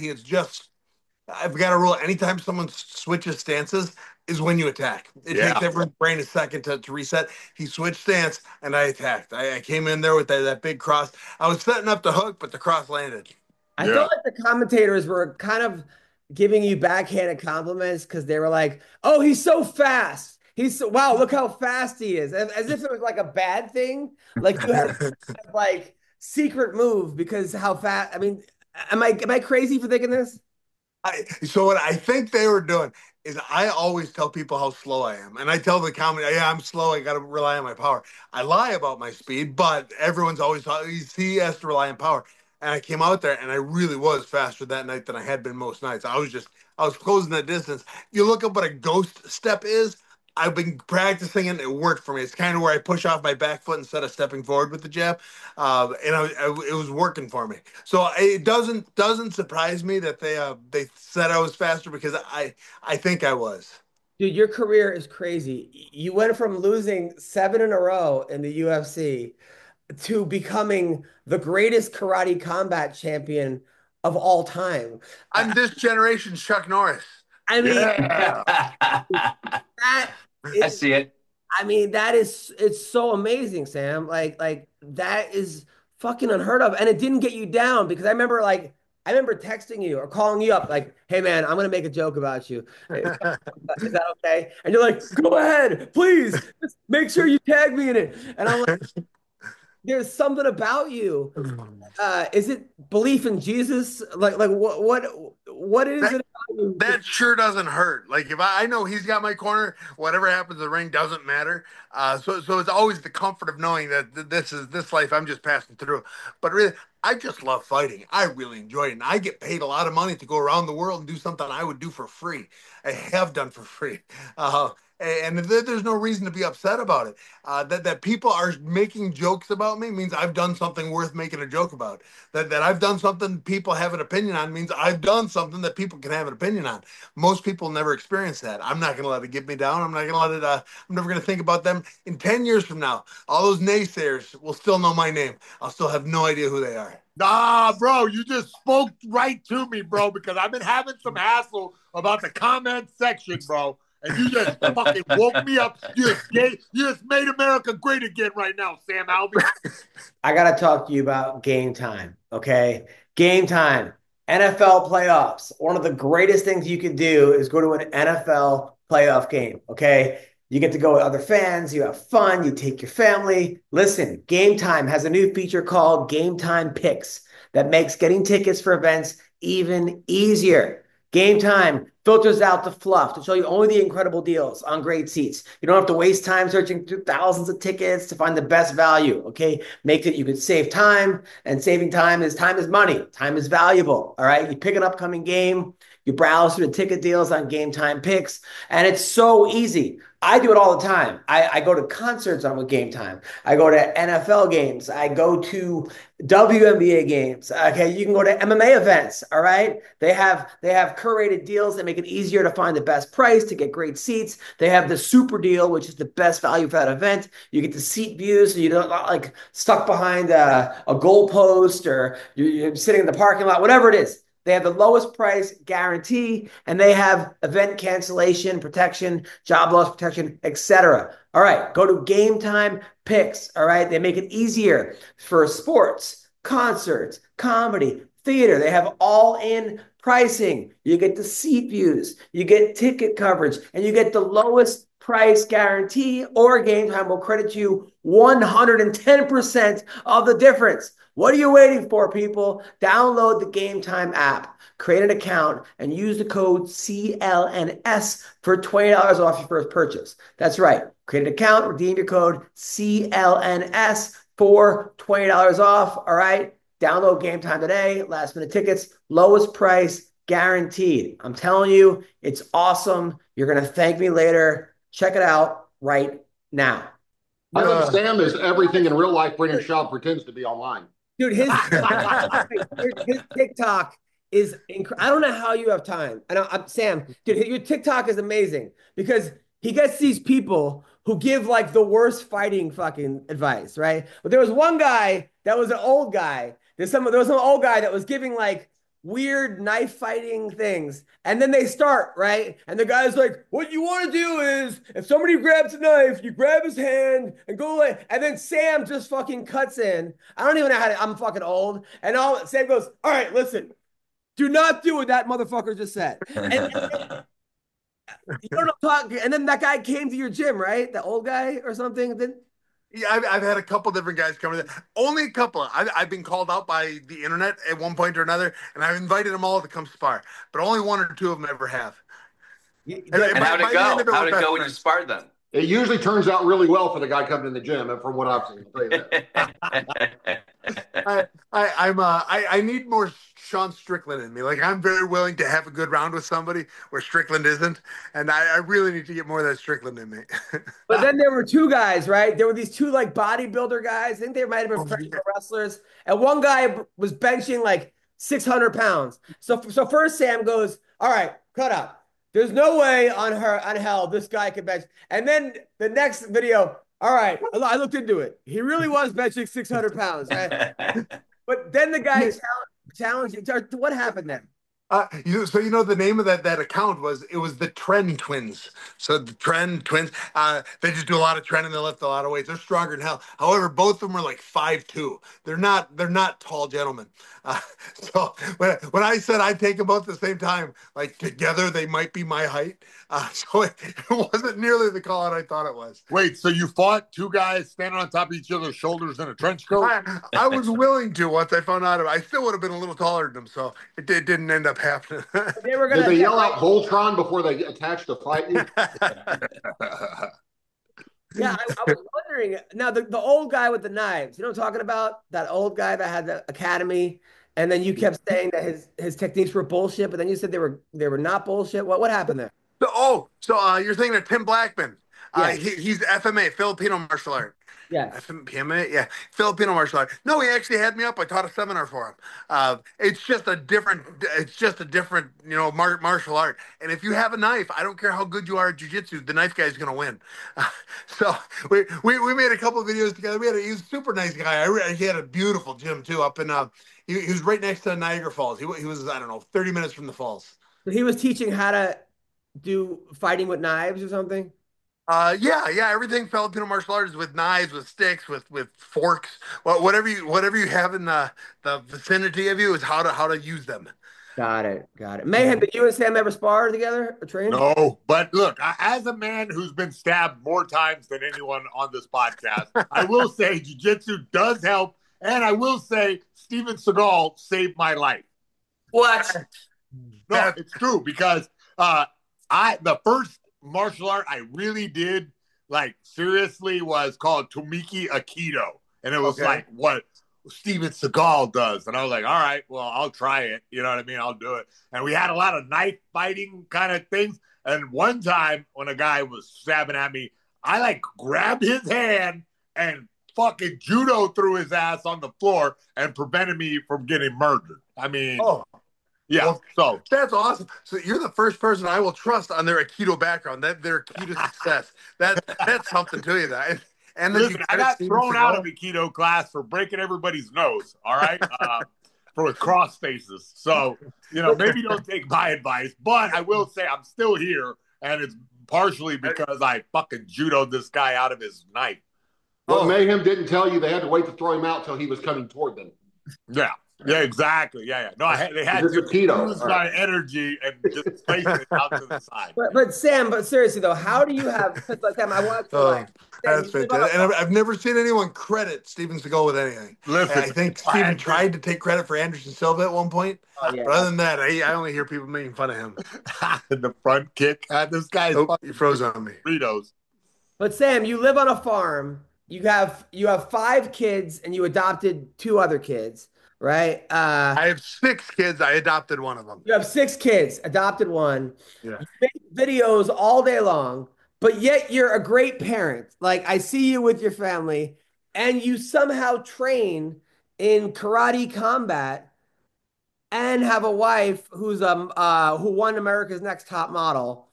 I've got a rule. Anytime someone switches stances is when you attack. It takes everyone's brain a second to reset. He switched stance, and I attacked. I came in there with that big cross. I was setting up the hook, but the cross landed. I felt like the commentators were kind of giving you backhanded compliments because they were like, "Oh, he's so fast. Wow, look how fast he is," as if it was like a bad thing. Like you had like secret move because how fast. I mean, am I crazy for thinking this? So what I think they were doing is I always tell people how slow I am. And I tell the comedy, yeah, I'm slow. I got to rely on my power. I lie about my speed, but everyone's always he has to rely on power. And I came out there and I really was faster that night than I had been most nights. I was closing that distance. You look up what a ghost step is. I've been practicing it. It worked for me. It's kind of where I push off my back foot instead of stepping forward with the jab, it was working for me. So it doesn't surprise me that they said I was faster because I think I was. Dude, your career is crazy. You went from losing 7 in a row in the UFC to becoming the greatest karate combat champion of all time. I'm this generation's Chuck Norris. I mean, I see it. I mean, it's so amazing, Sam. Like that is fucking unheard of. And it didn't get you down because I remember texting you or calling you up like, "Hey man, I'm gonna make a joke about you. Is that okay?" And you're like, "Go ahead, please. Just make sure you tag me in it." And I'm like, there's something about you. Is it belief in Jesus? Like what is it about you? That sure doesn't hurt. Like if I know he's got my corner, whatever happens in the ring doesn't matter. So it's always the comfort of knowing that this life I'm just passing through. But really, I just love fighting. I really enjoy it, and I get paid a lot of money to go around the world and do something I would do for free. I have done for free. And there's no reason to be upset about it. That people are making jokes about me means I've done something worth making a joke about. That I've done something people have an opinion on means I've done something that people can have an opinion on. Most people never experience that. I'm not going to let it get me down. I'm not going to let it. I'm never going to think about them in 10 years from now. All those naysayers will still know my name. I'll still have no idea who they are. Nah, bro, you just spoke right to me, bro, because I've been having some hassle about the comment section, bro. And you just fucking woke me up. You just made America great again right now, Sam Alvey. I gotta talk to you about Game Time, okay? Game Time, NFL playoffs. One of the greatest things you can do is go to an NFL playoff game, okay? You get to go with other fans, you have fun, you take your family. Listen, Game Time has a new feature called Game Time Picks that makes getting tickets for events even easier. Game Time filters out the fluff to show you only the incredible deals on great seats. You don't have to waste time searching through thousands of tickets to find the best value, okay? Makes it you can save time, and saving time is money. Time is valuable, all right? You pick an upcoming game, you browse through the ticket deals on Game Time Picks, and it's so easy. I do it all the time. I go to concerts on with Game Time. I go to NFL games. I go to WNBA games. Okay, you can go to MMA events. All right, they have curated deals that make make it easier to find the best price, to get great seats. They have the super deal, which is the best value for that event. You get the seat views, so you don't like stuck behind a goalpost or you're sitting in the parking lot, whatever it is. They have the lowest price guarantee, and they have event cancellation protection, job loss protection, etc. All right, go to Game Time Picks. All right, they make it easier for sports, concerts, comedy, theater. They have all-in pricing. You get the seat views, you get ticket coverage, and you get the lowest price guarantee, or Game Time will credit you 110% of the difference. What are you waiting for, people? Download the Game Time app, create an account, and use the code CLNS for $20 off your first purchase. That's right. Create an account, redeem your code CLNS for $20 off. All right. Download Game Time today. Last minute tickets, lowest price guaranteed. I'm telling you, it's awesome. You're going to thank me later. Check it out right now. I think Sam is everything in real life Brendan Schaub pretends to be online. Dude, his TikTok is incredible. I don't know how you have time. I'm Sam, dude, your TikTok is amazing because he gets these people who give like the worst fighting fucking advice, right? But there was one guy that was an old guy. There was some old guy that was giving like weird knife fighting things. And then they start, right? And the guy's like, what you want to do is if somebody grabs a knife, you grab his hand and go away. And then Sam just fucking cuts in. I don't even know how to, I'm fucking old. And Sam goes, all right, listen, do not do what that motherfucker just said. And you don't know, talk. And then that guy came to your gym, right? The old guy or something. Then yeah, I've had a couple different guys come to that. Only a couple. I've been called out by the internet at one point or another, and I've invited them all to come spar, but only one or two of them ever have. And how'd it go? How'd it go when you sparred them? It usually turns out really well for the guy coming in the gym, and from what I've seen, I'll tell you that. I need more Sean Strickland in me. Like, I'm very willing to have a good round with somebody where Strickland isn't, and I really need to get more of that Strickland in me. But then there were two guys, right? There were these two like bodybuilder guys. I think they might have been professional wrestlers, and one guy was benching like 600 pounds. So first Sam goes, "All right, cut out. There's no way on hell this guy could bench." And then the next video, all right, I looked into it. He really was benching 600 pounds. Right? But then the guy challenged you. What happened then? The name of that account was the Trend Twins. So the Trend Twins, they just do a lot of trend and they lift a lot of weights. They're stronger than hell. However, both of them are like 5'2". They're not tall gentlemen. So when I said I'd take them both at the same time, like together they might be my height. So it wasn't nearly the call out I thought it was. Wait, so you fought two guys standing on top of each other's shoulders in a trench coat? I was willing to once I found out. I still would have been a little taller than them, so it didn't end up happening. Did they yell out Voltron before they attached to fight you? Yeah, I was wondering. Now, the old guy with the knives, you know what I'm talking about? That old guy that had the academy, and then you kept saying that his techniques were bullshit, but then you said they were not bullshit. What happened there? So you're thinking of Tim Blackman. Yes. He's FMA, Filipino martial art. Yeah. PMA, yeah, Filipino martial art. No, he actually had me up. I taught a seminar for him. It's just a different, martial art. And if you have a knife, I don't care how good you are at jiu-jitsu, the knife guy's gonna win. So we made a couple of videos together. He was a super nice guy. He had a beautiful gym too. Up in he was right next to Niagara Falls. He was 30 minutes from the falls. So he was teaching how to do fighting with knives or something. Yeah, everything Filipino martial arts is with knives, with sticks, with forks. Well, whatever you have in the vicinity of you is how to use them. Got it. Mayhem, did you and Sam ever spar together or train? No, but look, as a man who's been stabbed more times than anyone on this podcast, I will say jiu-jitsu does help, and I will say Steven Seagal saved my life. What? No, it's true because the first martial art I really did seriously was called Tomiki Aikido, and it was like what Steven Seagal does, and I was like, all right, well, I'll try it, you know what I mean, I'll do it. And we had a lot of knife fighting kind of things, and one time when a guy was stabbing at me, I grabbed his hand and fucking judo threw his ass on the floor and prevented me from getting murdered. I mean, Yeah. Well, So that's awesome. So you're the first person I will trust on their Aikido background. That their Aikido success. That's something to you. That and then you listen, I credit got Steven thrown out of Seagal. Aikido class for breaking everybody's nose. All right. For cross faces. So, maybe don't take my advice, but I will say I'm still here, and it's partially because I fucking judoed this guy out of his knife. What Mayhem didn't tell you, they had to wait to throw him out till he was coming toward them. Yeah. Yeah, exactly. Yeah. No, they had to use my energy and just place it out to the side. But Sam, seriously though, how do you have? Like, Sam, I want to. That's fantastic. And I've never seen anyone credit Steven Seagal with anything. Listen, I think Steven tried to take credit for Anderson Silva at one point. But other than that, I only hear people making fun of him. The front kick. This guy's he froze on me. Burritos. But Sam, you live on a farm. You have 5 kids, and you adopted 2 other kids, right? I have 6 kids. I adopted one of them. You have 6 kids, adopted one. Yeah. You make videos all day long, but yet you're a great parent. Like, I see you with your family, and you somehow train in karate combat and have a wife who's who won America's Next Top Model.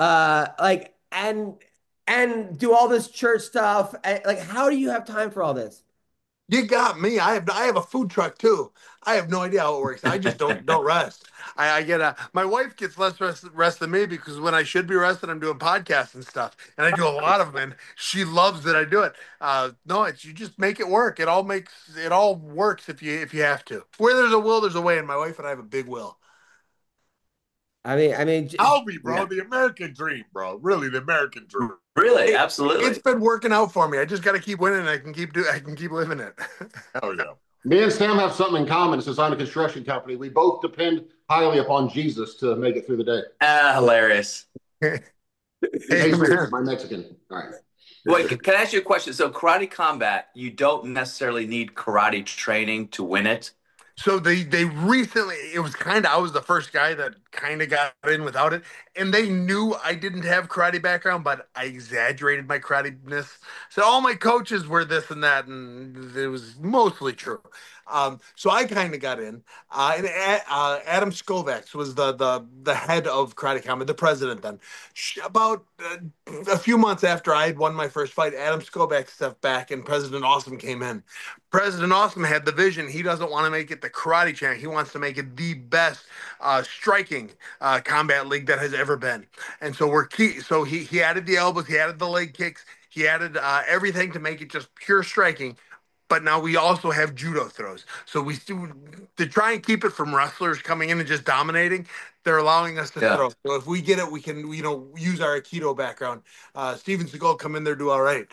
And do all this church stuff. Like, how do you have time for all this? You got me. I have a food truck too. I have no idea how it works. I just don't rest. I get my wife gets less rest than me because when I should be rested, I'm doing podcasts and stuff, and I do a lot of them. And she loves that I do it. No, you just make it work. It all works if you have to. Where there's a will, there's a way. And my wife and I have a big will. I mean, Albie, bro, the American dream, bro. Really, the American dream. Really, absolutely. It's been working out for me. I just got to keep winning. I can keep living it. Hell yeah. Me and Sam have something in common. Since I'm a construction company, we both depend highly upon Jesus to make it through the day. Hilarious. Jesus, my Mexican. All right. Wait, can I ask you a question? So karate combat, you don't necessarily need karate training to win it. So they recently, it was I was the first guy that kind of got in without it. And they knew I didn't have karate background, but I exaggerated my karate-ness. So all my coaches were this and that, and it was mostly true. So I kind of got in. And Adam Skovacs was the head of Karate Combat, the president then. About a few months after I had won my first fight, Adam Skovacs stepped back and President Awesome came in. President Awesome had the vision. He doesn't want to make it the karate channel. He wants to make it the best striking combat league that has ever been. And so So he added the elbows, he added the leg kicks, he added everything to make it just pure striking. But now we also have judo throws. So to try and keep it from wrestlers coming in and just dominating, they're allowing us to throw. So if we get it, we can, use our Aikido background. Steven Seagal come in there, do all right.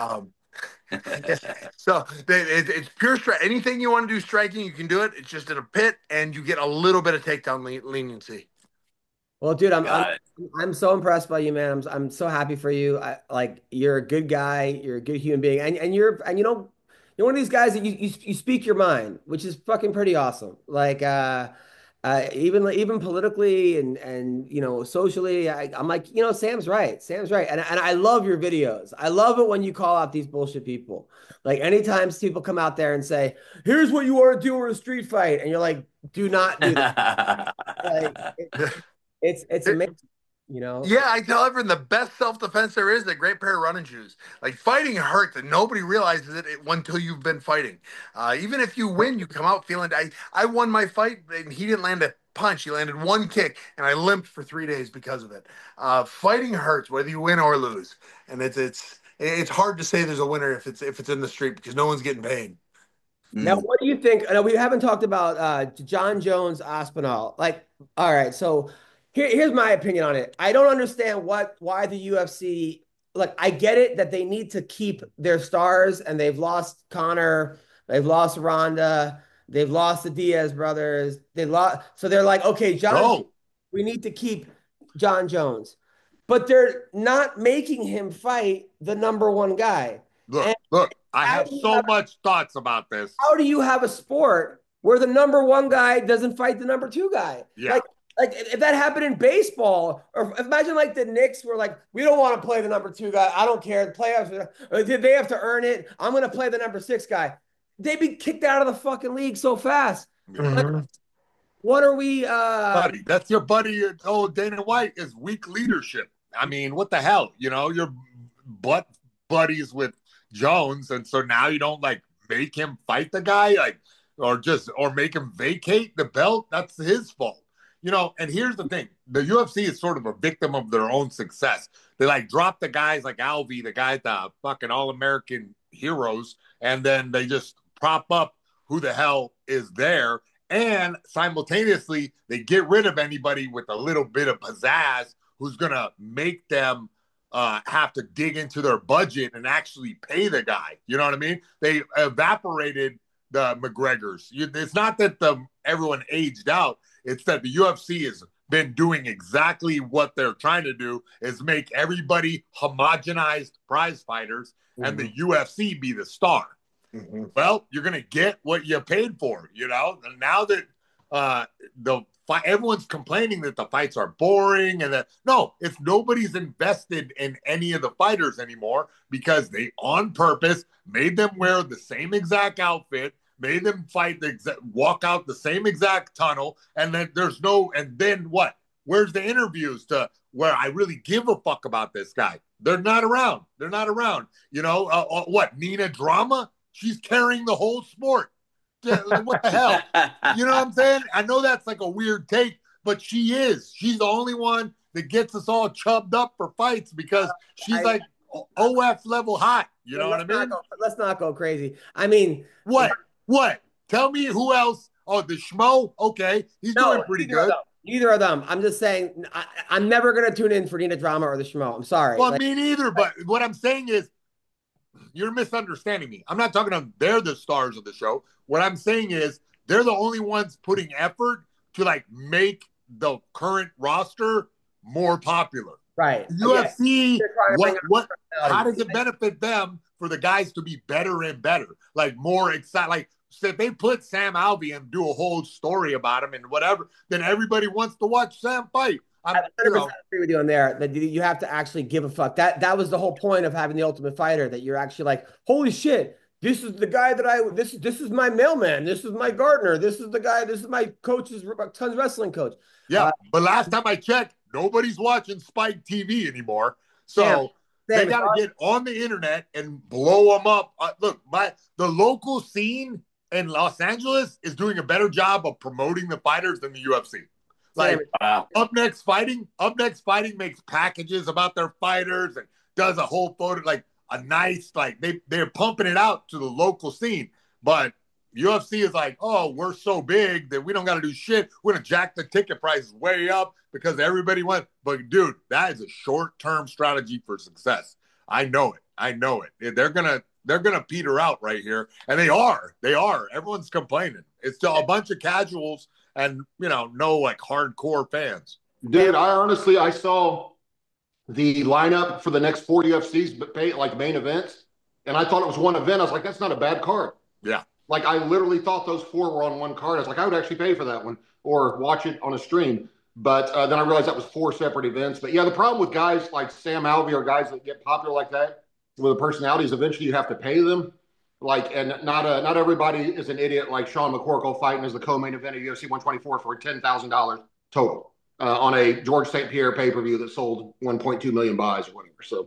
So it's pure strike. Anything you want to do striking, you can do it. It's just in a pit, and you get a little bit of takedown leniency. Well, dude, I'm so impressed by you, man. I'm so happy for you. You're a good guy. You're a good human being, and you're one of these guys that you speak your mind, which is fucking pretty awesome. Like, even politically and socially, I'm like, Sam's right. Sam's right. And I love your videos. I love it when you call out these bullshit people. Like, anytime people come out there and say, here's what you want to do in a street fight. And you're like, do not do that. It's amazing. Yeah, I tell everyone the best self-defense there is a great pair of running shoes. Like, fighting hurts and nobody realizes it until you've been fighting. Even if you win, you come out feeling. I won my fight and he didn't land a punch. He landed one kick and I limped for 3 days because of it. Fighting hurts whether you win or lose, and it's hard to say there's a winner if it's in the street because no one's getting paid. Now, what do you think? We haven't talked about Jon Jones Aspinall. Like, all right, so. Here's my opinion on it. I don't understand why the UFC. Look, I get it that they need to keep their stars, and they've lost Conor, they've lost Ronda, they've lost the Diaz brothers. So they're like, okay, we need to keep Jon Jones, but they're not making him fight the number one guy. Look, I have so much thoughts about this. How do you have a sport where the number one guy doesn't fight the number two guy? Yeah. Like, if that happened in baseball, or imagine like the Knicks were like, we don't want to play the number two guy. I don't care. The playoffs, did they have to earn it? I'm going to play the number 6 guy. They'd be kicked out of the fucking league so fast. Mm-hmm. What are we? Buddy, that's your buddy. Oh, Dana White is weak leadership. I mean, what the hell? You know, you're butt buddies with Jones, and so now you don't like make him fight the guy, like, or make him vacate the belt. That's his fault. You know, and here's the thing: the UFC is sort of a victim of their own success. They like drop the guys like Alvey, the guy, the fucking All-American heroes, and then they just prop up who the hell is there. And simultaneously, they get rid of anybody with a little bit of pizzazz who's going to make them have to dig into their budget and actually pay the guy. You know what I mean? They evaporated the McGregors. It's not that everyone aged out. It's that the UFC has been doing exactly what they're trying to do, is make everybody homogenized prize fighters and the UFC be the star. Well, you're going to get what you paid for, you know? And now that everyone's complaining that the fights are boring and that, no, it's nobody's invested in any of the fighters anymore because they, on purpose, made them wear the same exact outfit, made them walk out the same exact tunnel, and then and then what? Where's the interviews to where I really give a fuck about this guy? They're not around. They're not around. You know, what, Nina Drama? She's carrying the whole sport. What the hell? You know what I'm saying? I know that's like a weird take, but she is. She's the only one that gets us all chubbed up for fights because she's like OF level hot. You know what I mean? Let's not go crazy. I mean, what? Tell me who else? Oh, the Schmo? Okay. He's doing pretty good. Neither of them. I'm just saying, I'm never going to tune in for Nina Drama or the Schmo. I'm sorry. Well, me neither. But what I'm saying is, you're misunderstanding me. I'm not talking about they're the stars of the show. What I'm saying is they're the only ones putting effort to like make the current roster more popular. Right. UFC, how does it benefit them for the guys to be better and better? Like more excited. Like, so if they put Sam Alvey and do a whole story about him and whatever, then everybody wants to watch Sam fight. I 100% agree with you on there that you have to actually give a fuck. That was the whole point of having the Ultimate Fighter, that you're actually like, holy shit, this is the guy that this is my mailman, this is my gardener, this is the guy, this is my coach's Tons Wrestling coach. Yeah, but last time I checked, nobody's watching Spike TV anymore. So they got to get on the internet and blow them up. Look, the local scene in Los Angeles is doing a better job of promoting the fighters than the UFC. Like, Up Next Fighting makes packages about their fighters and does a whole photo, like a nice, like they're pumping it out to the local scene. But UFC is like, oh, we're so big that we don't got to do shit. We're going to jack the ticket prices way up because everybody wants. But dude, that is a short-term strategy for success. I know it. They're gonna peter out right here, and they are. Everyone's complaining. It's still a bunch of casuals and, you know, no like hardcore fans. Dude, I saw the lineup for the next 4 UFCs, but like main events, and I thought it was one event. I was like, that's not a bad card. Yeah. Like, I literally thought those 4 were on one card. I was like, I would actually pay for that one or watch it on a stream. But then I realized that was 4 separate events. But yeah, the problem with guys like Sam Alvey or guys that get popular like that with a personality is eventually you have to pay them. Like, and not everybody is an idiot like Sean McCorkle fighting as the co-main event of UFC 124 for $10,000 total on a George St. Pierre pay-per-view that sold 1.2 million buys or whatever. So,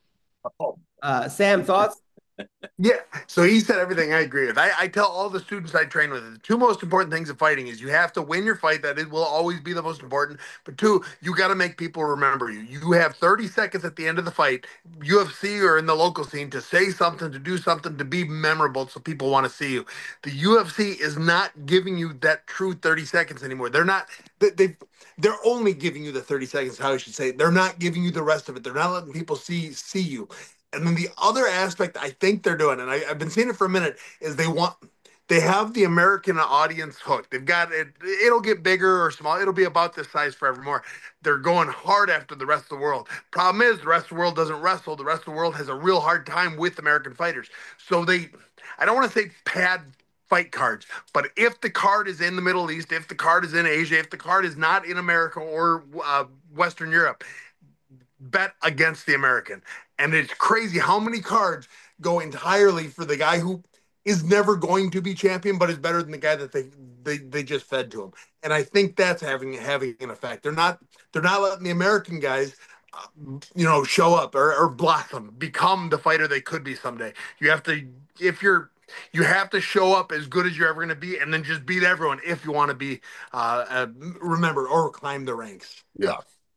Sam, thoughts? Yeah, so he said everything I agree with. I tell all the students I train with, the 2 most important things of fighting is you have to win your fight. That it will always be the most important. But 2, you got to make people remember you. You have 30 seconds at the end of the fight, UFC or in the local scene, to say something, to do something, to be memorable so people want to see you. The UFC is not giving you that true 30 seconds anymore. They're not. They're only giving you the 30 seconds, how I should say. They're not giving you the rest of it. They're not letting people see you. And then the other aspect I think they're doing, and I've been seeing it for a minute, is they have the American audience hooked. They've got it. It'll get bigger or small. It'll be about this size forevermore. They're going hard after the rest of the world. Problem is, the rest of the world doesn't wrestle. The rest of the world has a real hard time with American fighters. So I don't want to say pad fight cards, but if the card is in the Middle East, if the card is in Asia, if the card is not in America or Western Europe, bet against the American. And it's crazy how many cards go entirely for the guy who is never going to be champion, but is better than the guy that they just fed to him. And I think that's having an effect. They're not letting the American guys, show up or blossom, become the fighter they could be someday. You have to you have to show up as good as you're ever going to be, and then just beat everyone if you want to be remember or climb the ranks. Yeah.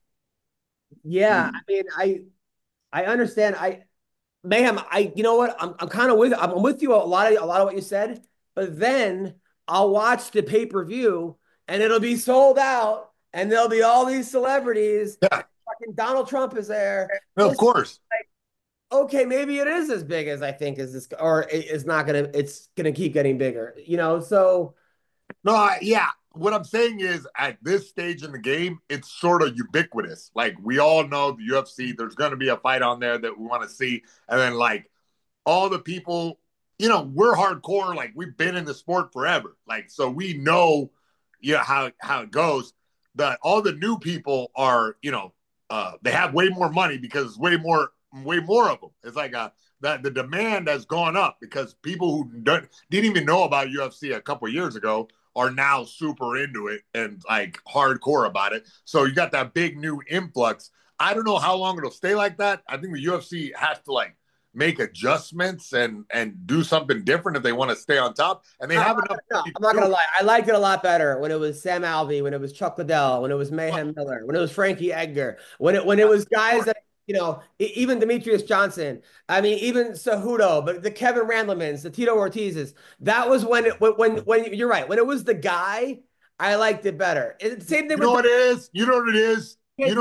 Yeah, I mean, I understand. Mayhem, you know what? I'm kind of I'm with you a lot of what you said, but then I'll watch the pay-per-view and it'll be sold out and there'll be all these celebrities. Yeah. Fucking Donald Trump is there. Well, of course. Okay, maybe it is as big as I think is this, or it's gonna keep getting bigger, so. No, yeah. What I'm saying is at this stage in the game, it's sort of ubiquitous. Like we all know the UFC, there's going to be a fight on there that we want to see. And then like all the people, we're hardcore. Like we've been in the sport forever. Like, so we know, how it goes. That all the new people are, they have way more money because way more of them. It's like that the demand has gone up because people who didn't even know about UFC a couple of years ago are now super into it and like hardcore about it. So you got that big new influx. I don't know how long it'll stay like that. I think the UFC has to like make adjustments and do something different if they want to stay on top. And they have enough. No, I'm not gonna lie. I liked it a lot better when it was Sam Alvey, when it was Chuck Liddell, when it was Mayhem Miller, when it was Frankie Edgar, when it was guys that even Demetrius Johnson. I mean, even Cejudo, but the Kevin Randlemans, the Tito Ortizes. That was when you're right. When it was the guy, I liked it better. Same thing. You know what it is. You know what it is.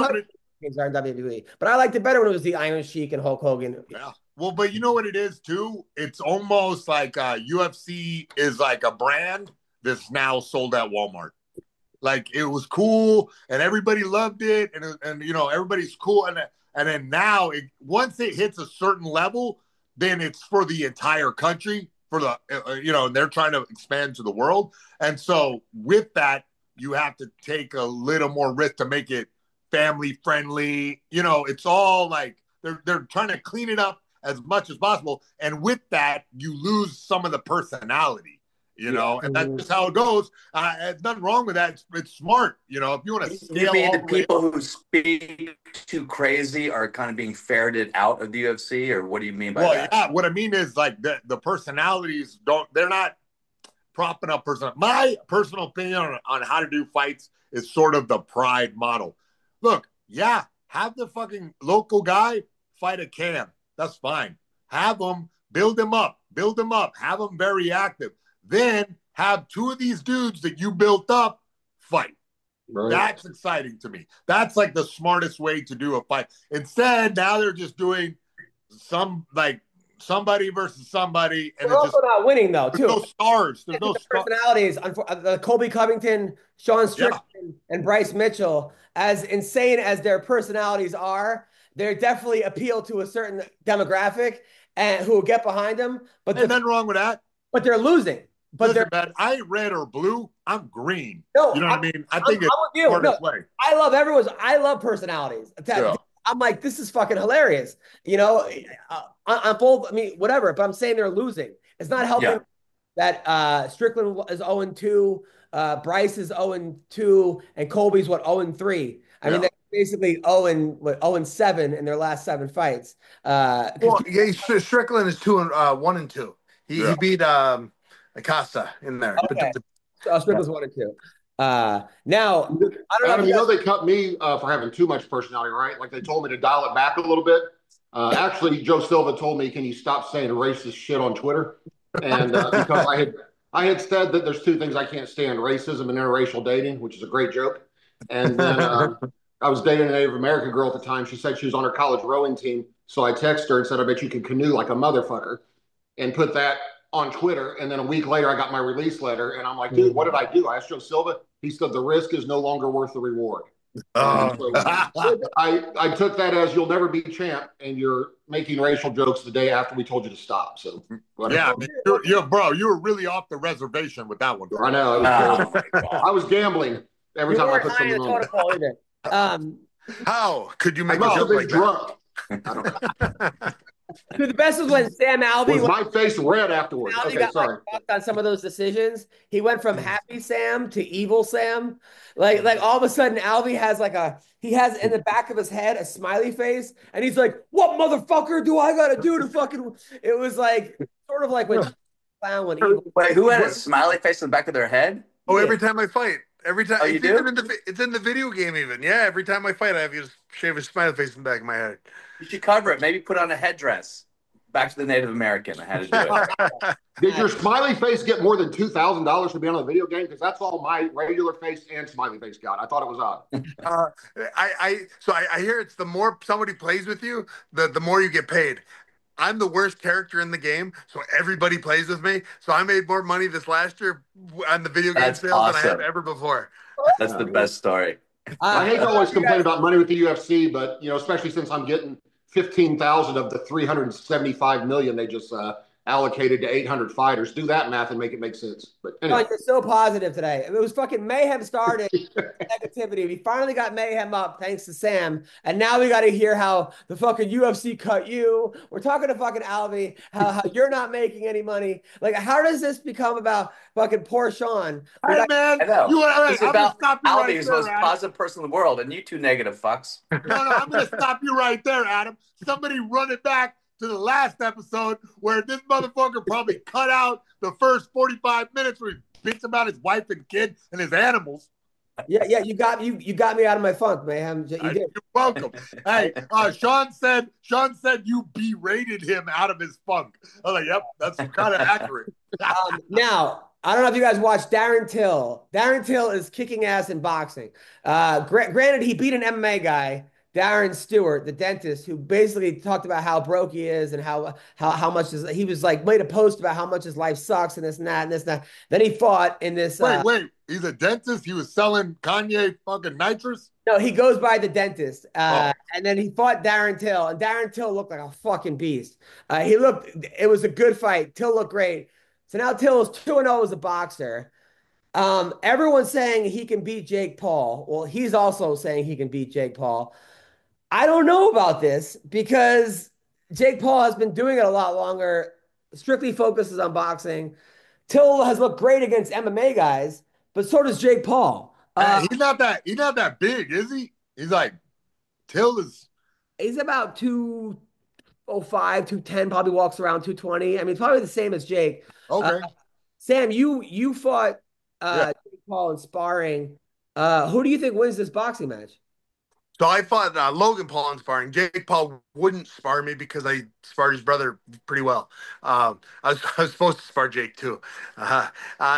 WWE, but I liked it better when it was the Iron Sheik and Hulk Hogan. Yeah. Well, but you know what it is too. It's almost like UFC is like a brand that's now sold at Walmart. Like it was cool and everybody loved it, and everybody's cool, and then now, once it hits a certain level, then it's for the entire country, for the, and they're trying to expand to the world. And so with that, you have to take a little more risk to make it family friendly. It's all like they're trying to clean it up as much as possible. And with that, you lose some of the personality. And that's just how it goes. There's nothing wrong with that. It's smart. If you want to scale, you mean the people who speak too crazy are kind of being ferreted out of the UFC, or what do you mean by that? Yeah, what I mean is like the personalities they're not propping up My personal opinion on how to do fights is sort of the Pride model. Look, have the fucking local guy fight a Cam. That's fine. Have them, build them up, have them very active. Then have two of these dudes that you built up fight. Right. That's exciting to me. That's like the smartest way to do a fight. Instead, now they're just doing somebody versus somebody. And they're also not winning though, too. There's no stars. There's no personalities. Colby Covington, Sean Strickland, and Bryce Mitchell, as insane as their personalities are, they definitely appeal to a certain demographic and who will get behind them. But there's nothing wrong with that. But they're losing. But listen, man, I ain't red or blue. I'm green. No, you know what I mean? I think it's the way. I love personalities. I'm like, this is fucking hilarious. I'm both. I mean, whatever. But I'm saying they're losing. It's not helping that Strickland is 0-2, Bryce is 0-2, and Colby's 0-3. I mean, they're basically 0-7 in their last 7 fights. Strickland is 1-2. He beat Acosta in there. Okay. Strickland's 1-2. Now, I don't know. They cut me for having too much personality, right? Like they told me to dial it back a little bit. Actually, Joe Silva told me, "Can you stop saying racist shit on Twitter?" And because I had said that there's 2 things I can't stand: racism and interracial dating, which is a great joke. And then I was dating a Native American girl at the time. She said she was on her college rowing team, so I texted her and said, "I bet you can canoe like a motherfucker," and put that on Twitter. And then a week later, I got my release letter, and I'm like, "Dude, what did I do?" I asked Joe Silva. He said, "The risk is no longer worth the reward." So I took that as you'll never be champ, and you're making racial jokes the day after we told you to stop. So yeah, I mean, you were really off the reservation with that one. I know. I was gambling every time I put something on. How could you make a joke like drunk? I don't know. Dude, the best was when Sam Alvey Was my face red afterwards? Alvey Okay, got like sorry. fucked on some of those decisions. He went from happy Sam to evil Sam. Like all of a sudden, Alvey has he has in the back of his head a smiley face, and he's like, "What motherfucker do I gotta do to fucking?" It was like sort of like when clown when evil. Wait, who had a smiley face in the back of their head? Oh, every time I fight. Every time. Oh, you it's do? even it's in the video game even. Yeah, every time I fight, I have to shave a smiley face in the back of my head. You should cover it. Maybe put on a headdress. Back to the Native American. I had to do it. Did your smiley face get more than $2,000 to be on a video game? Because that's all my regular face and smiley face got. I thought it was odd. I hear it's the more somebody plays with you, the more you get paid. I'm the worst character in the game, so everybody plays with me. So I made more money this last year on the video game That's sales than I have awesome. ever before. That's the best story. I hate to always complain about money with the UFC, but especially since I'm getting 15,000 of the 375 million they just allocated to 800 fighters. Do that math and make it make sense. But anyway. You're so positive today. It was fucking Mayhem started negativity. We finally got Mayhem up thanks to Sam, and now we got to hear how the fucking UFC cut you. We're talking to fucking Alvey, how you're not making any money. Like, how does this become about fucking poor Sean? Hey, man, I know. I'm going to stop you Alvey right is the there, most Adam. positive person in the world, and you two negative fucks. No, I'm going to stop you right there, Adam. Somebody run it back to the last episode where this motherfucker probably cut out the first 45 minutes where he bitched about his wife and kid and his animals. Yeah, you got me out of my funk, Mayhem. You did. You're welcome. Hey, Sean said you berated him out of his funk. I was like, yep, that's kind of accurate. Now, I don't know if you guys watched Darren Till. Darren Till is kicking ass in boxing. Granted, he beat an MMA guy, Darren Stewart, the dentist, who basically talked about how broke he is and how much he was like made a post about how much his life sucks and this and that and this and that. Then he fought in this. Wait, he's a dentist. He was selling Kanye fucking nitrous. No, he goes by the dentist. And then he fought Darren Till, and Darren Till looked like a fucking beast. It was a good fight. Till looked great. So now Till is 2-0 as a boxer. Everyone's saying he can beat Jake Paul. Well, he's also saying he can beat Jake Paul. I don't know about this because Jake Paul has been doing it a lot longer, strictly focuses on boxing. Till has looked great against MMA guys, but so does Jake Paul. He's not that big, is he? He's like, Till is. He's about 205, 210, probably walks around 220. I mean, probably the same as Jake. Okay. Sam, you fought Jake Paul in sparring. Who do you think wins this boxing match? So I fought Logan Paul in sparring. Jake Paul wouldn't spar me because I sparred his brother pretty well. I was supposed to spar Jake too. I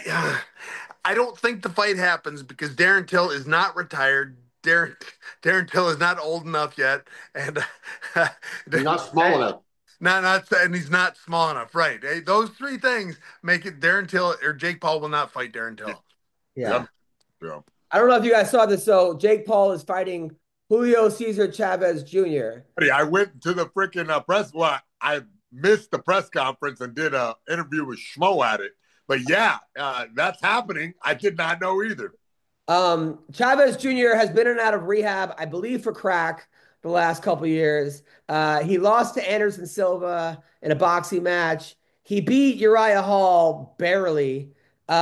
don't think the fight happens because Darren Till is not retired. Darren Till is not old enough yet, and He's not small enough. And he's not small enough. Right? Hey, those three things make it Darren Till or Jake Paul will not fight Darren Till. Yeah. Yeah. I don't know if you guys saw this. So Jake Paul is fighting Julio Cesar Chavez Jr. I went to the freaking press. Well, I missed the press conference and did an interview with Schmo at it. But yeah, that's happening. I did not know either. Chavez Jr. has been in and out of rehab, I believe, for crack the last couple of years. He lost to Anderson Silva in a boxing match. He beat Uriah Hall barely,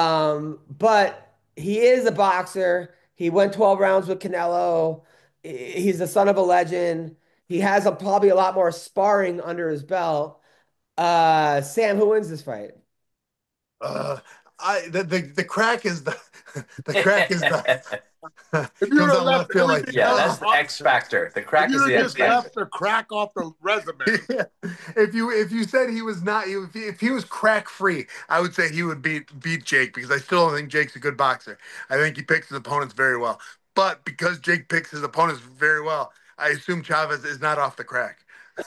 but he is a boxer. He went 12 rounds with Canelo. He's the son of a legend. He has probably a lot more sparring under his belt. Sam, who wins this fight? The crack is the crack is the. If you would have left that's the X factor. The crack is the X factor. Left the crack off the resume. If you said he was not, if he was crack free, I would say he would beat Jake because I still don't think Jake's a good boxer. I think he picks his opponents very well. But because Jake picks his opponents very well, I assume Chavez is not off the crack.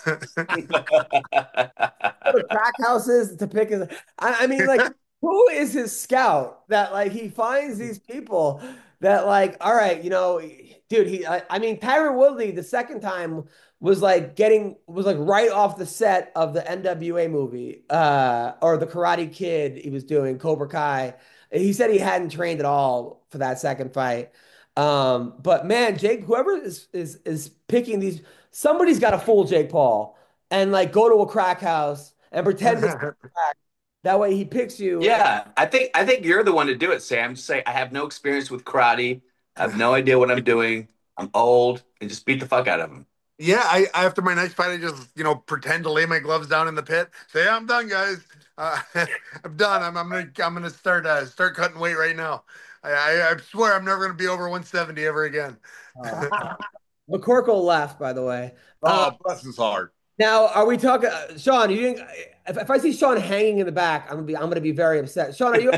The crack houses to pick his. I mean, like, who is his scout that like he finds these people that like, all right, dude, I mean, Tyron Woodley the second time was like right off the set of the NWA movie, or the Karate Kid he was doing, Cobra Kai. He said he hadn't trained at all for that second fight. But man, Jake, whoever is picking these, somebody's got to fool Jake Paul. and like go to a crack house and pretend it's crack. That way he picks you. Yeah, I think you're the one to do it, Sam. Just say I have no experience with karate. I have no idea what I'm doing. I'm old, and just beat the fuck out of him. Yeah, after my next fight, I just pretend to lay my gloves down in the pit. Say, I'm done, guys. I'm done. I'm gonna start cutting weight right now. I swear I'm never gonna be over 170 ever again. McCorkle left, by the way. Oh, bless his heart. Now, are we talking, Sean? You didn't. If I see Sean hanging in the back, I'm gonna be very upset. Sean, are you?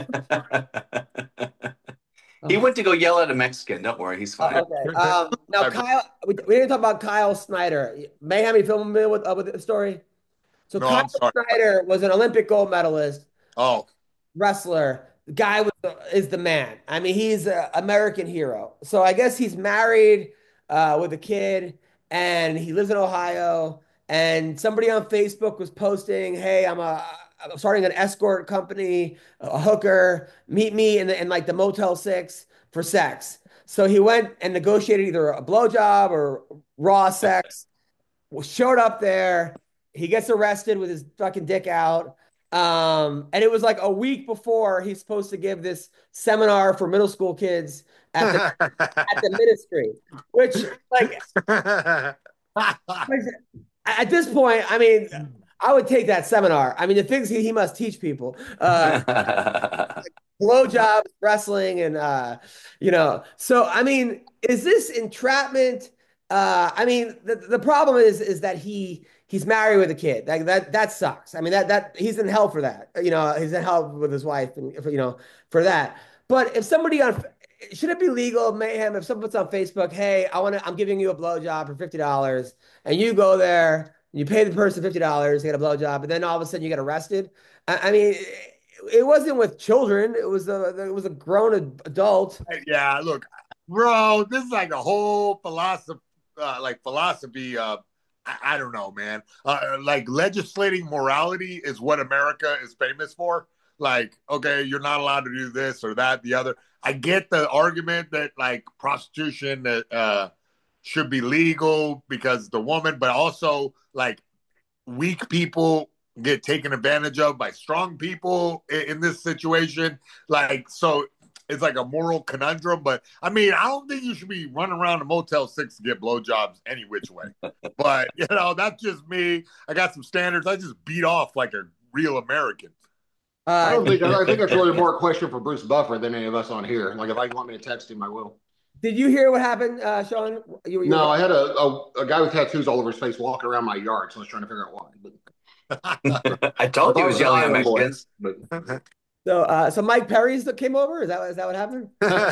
He went to go yell at a Mexican. Don't worry, he's fine. Okay. Now, Kyle, we didn't talk about Kyle Snyder. Mayhem, you film me with the story. So No, Kyle I'm sorry. Snyder was an Olympic gold medalist, Oh, wrestler. The guy is the man. I mean, he's an American hero. So I guess he's married with a kid, and he lives in Ohio. And somebody on Facebook was posting, "Hey, I'm starting an escort company, a hooker. Meet me in like the Motel 6 for sex." So he went and negotiated either a blowjob or raw sex. Showed up there. He gets arrested with his fucking dick out. And it was like a week before he's supposed to give this seminar for middle school kids at the ministry, which like at this point, I mean, I would take that seminar. I mean, the things he must teach people, blowjobs, wrestling, and So I mean, is this entrapment? I mean, the problem is that he's married with a kid. That sucks. I mean, that he's in hell for that. He's in hell with his wife, and for that. But if somebody should it be legal, Mayhem, if someone puts on Facebook, "Hey, I'm giving you a blowjob for $50," and you go there, you pay the person $50 to get a blowjob, and then all of a sudden you get arrested. I mean, it wasn't with children. It was a grown adult. yeah. Look, bro, this is like a whole philosophy. I don't know, man. Like legislating morality is what America is famous for. Like, okay, you're not allowed to do this or that, the other. I get the argument that like prostitution should be legal because the woman, but also like weak people get taken advantage of by strong people in this situation. Like, so it's like a moral conundrum. But I mean, I don't think you should be running around a Motel 6 to get blowjobs any which way. But that's just me. I got some standards. I just beat off like a real American. I think that's really more a question for Bruce Buffer than any of us on here. Like, if I want me to text him, I will. Did you hear what happened, Sean? No, I had a guy with tattoos all over his face walking around my yard, so I was trying to figure out why. But I told you he was yelling at Mexicans. So Mike Perry's that came over? Is that what happened?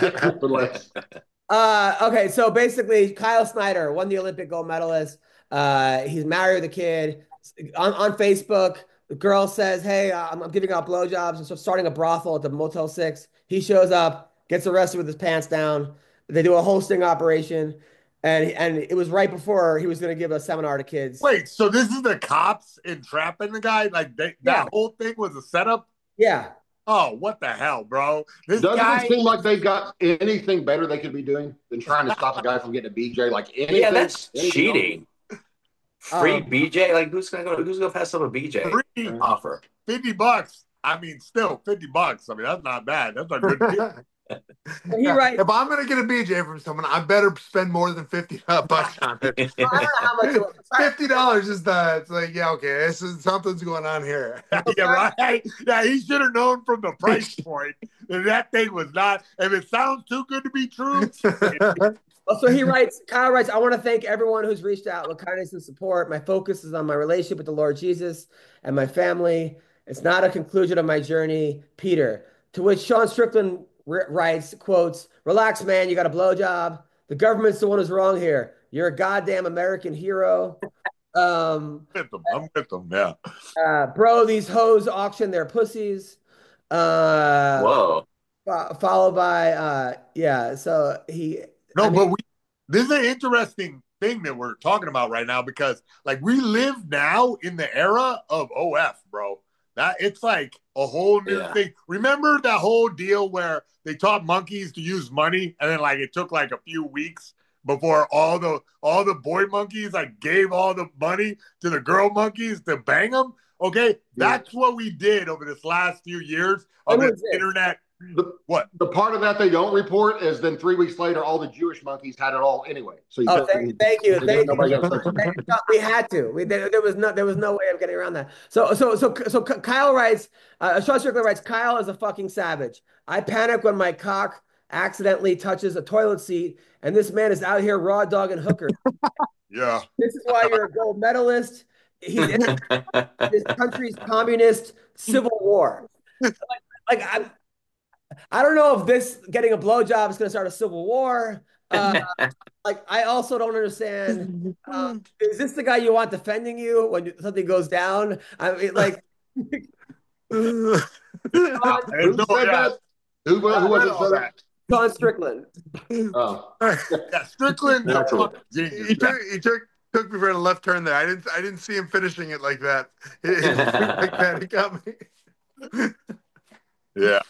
Okay, so basically, Kyle Snyder won the Olympic gold medalist. He's married with a kid. On Facebook, the girl says, "Hey, I'm giving out blowjobs and so starting a brothel at the Motel 6." He shows up, gets arrested with his pants down. They do a whole sting operation, and it was right before he was going to give a seminar to kids. Wait, so this is the cops entrapping the guy? Like that whole thing was a setup? Yeah. Oh, what the hell, bro? Doesn't it seem like they've got anything better they could be doing than trying to stop a guy from getting a BJ? Like anything? Yeah, that's cheating. Free BJ? Like who's gonna pass up a BJ Free offer? $50. I mean, still $50. I mean, that's not bad. That's a good deal. You're right. If I'm gonna get a BJ from someone, I better spend more than $50 on it. I don't know how much it was. $50 is it's like, yeah, okay, something's going on here. Yeah, right. Yeah, he should have known from the price point that thing was not. If it sounds too good to be true. So Kyle writes, "I want to thank everyone who's reached out with kindness and support. My focus is on my relationship with the Lord Jesus and my family. It's not a conclusion of my journey, Peter." To which Sean Strickland writes, quotes, "Relax, man. You got a blowjob. The government's the one who's wrong here. You're a goddamn American hero." I'm with them, yeah. Bro, these hoes auction their pussies. Whoa. Followed by, so he... This is an interesting thing that we're talking about right now because, like, we live now in the era of OF, bro. That it's like a whole new thing. Remember that whole deal where they taught monkeys to use money, and then like it took like a few weeks before all the boy monkeys like gave all the money to the girl monkeys to bang them. Okay, that's what we did over this last few years of this internet. The part of that they don't report is then 3 weeks later, all the Jewish monkeys had it all anyway. So thank you. We had to. There was no way of getting around that. So Kyle writes, Sean Strickland writes, Kyle is a fucking savage. I panic when my cock accidentally touches a toilet seat, and this man is out here raw dogging hookers. Yeah. This is why you're a gold medalist. He's in this country's communist civil war. I don't know if this getting a blowjob is going to start a civil war. I also don't understand. Is this the guy you want defending you when something goes down? I mean, like, who said that? Who was it? Sean Strickland. Oh, yeah, Strickland. He took me for a left turn there. I didn't see him finishing it like that. He got me. Yeah.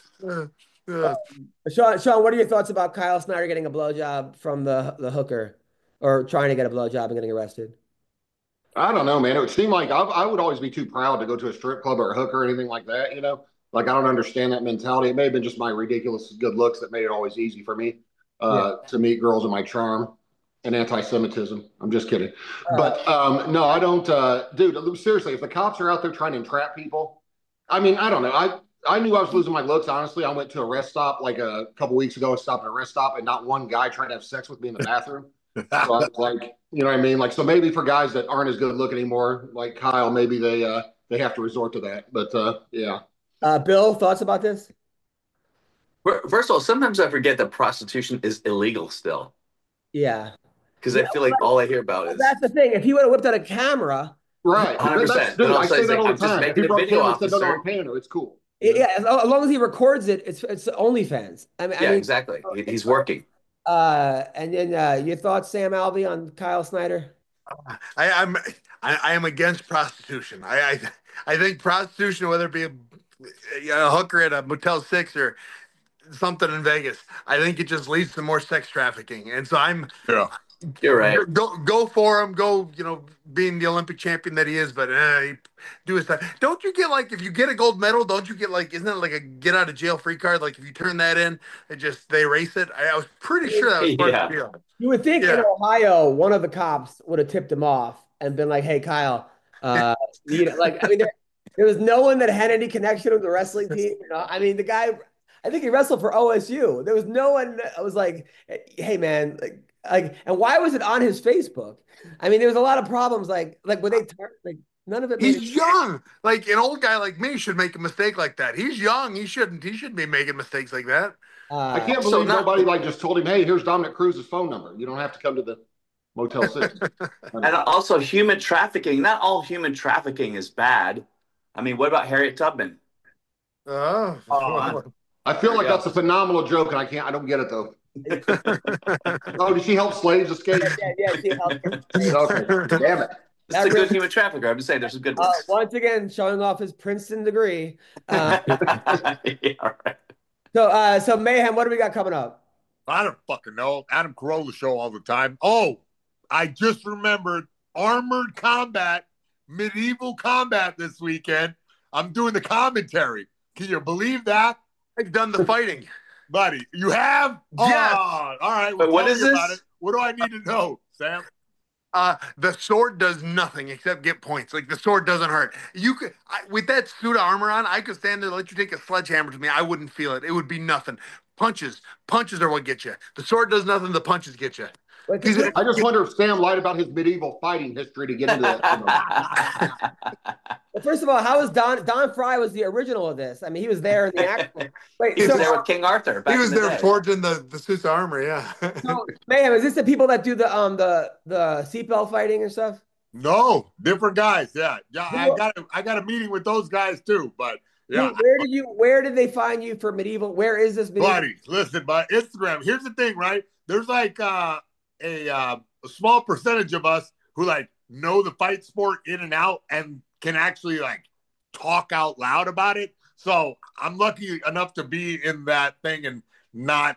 Sean, what are your thoughts about Kyle Snyder getting a blowjob from the hooker, or trying to get a blowjob and getting arrested? I don't know, man. It would seem like I would always be too proud to go to a strip club or a hooker or anything like that. You know, like I don't understand that mentality. It may have been just my ridiculous good looks that made it always easy for me to meet girls in my charm and anti-Semitism. I'm just kidding, but no, I don't. Dude, seriously, if the cops are out there trying to entrap people, I mean, I don't know. I knew I was losing my looks, honestly. I went to a rest stop like a couple weeks ago. I stopped at a rest stop and not one guy tried to have sex with me in the bathroom. So I was like, you know what I mean? Like, so maybe for guys that aren't as good looking anymore, like Kyle, maybe they have to resort to that. But yeah. Bill, thoughts about this? First of all, sometimes I forget that prostitution is illegal still. Yeah. Because I feel like all I hear about is. That's the thing. If he would have whipped out a camera. Right. 100%. Dude, I say that all the time. If you video officer, it's cool. Yeah, as long as he records it, it's OnlyFans. I mean, exactly. He's working. And then your thoughts, Sam Alvey, on Kyle Snyder? I am against prostitution. I think prostitution, whether it be a hooker at a Motel 6 or something in Vegas, I think it just leads to more sex trafficking. And so you're right. Go for him. Go, being the Olympic champion that he is, but do his time. Don't you get if you get a gold medal, don't you get isn't it like a get out of jail free card? Like if you turn that in, they erase it. I was pretty sure that was part of the deal. You would think in Ohio, one of the cops would have tipped him off and been like, "Hey, Kyle, there was no one that had any connection with the wrestling team. I mean, the guy, I think he wrestled for OSU. There was no one that was like, hey, man, and why was it on his Facebook? I mean, there was a lot of problems. Like when they none of it. He's young. Like an old guy like me should make a mistake like that. He's young. He shouldn't be making mistakes like that. I can't believe nobody just told him, hey, here's Dominic Cruz's phone number. You don't have to come to the Motel 6. And also human trafficking. Not all human trafficking is bad. I mean, what about Harriet Tubman? I feel like that's a phenomenal joke, and I don't get it though. Oh, did she help slaves escape? Yeah, she helped. Okay, damn it. It's a good human trafficker. I'm just saying, there's some good ones. Once again, showing off his Princeton degree. Yeah, right. So Mayhem, what do we got coming up? I don't fucking know. Adam Carolla show all the time. Oh, I just remembered Armored Combat, Medieval Combat this weekend. I'm doing the commentary. Can you believe that? I've done the fighting. Buddy, you have? Yes. Oh, all right. Well, what is this? What do I need to know, Sam? The sword does nothing except get points. Like the sword doesn't hurt. You could, with that suit of armor on, I could stand there and let you take a sledgehammer to me. I wouldn't feel it. It would be nothing. Punches are what get you. The sword does nothing. The punches get you. I just wonder if Sam lied about his medieval fighting history to get into that. Well, first of all, how was Don Fry was the original of this? I mean, he was there in the action. Wait, he was there with King Arthur. He was there forging the suits of armor. Yeah. So, Mayhem, is this the people that do the seatbelt fighting and stuff? No, different guys. Yeah. I got a meeting with those guys too. But yeah. Where did they find you for medieval? Where is this medieval? Buddy, listen, by Instagram. Here's the thing, right? There's a small percentage of us who know the fight sport in and out and can actually talk out loud about it. So I'm lucky enough to be in that thing and not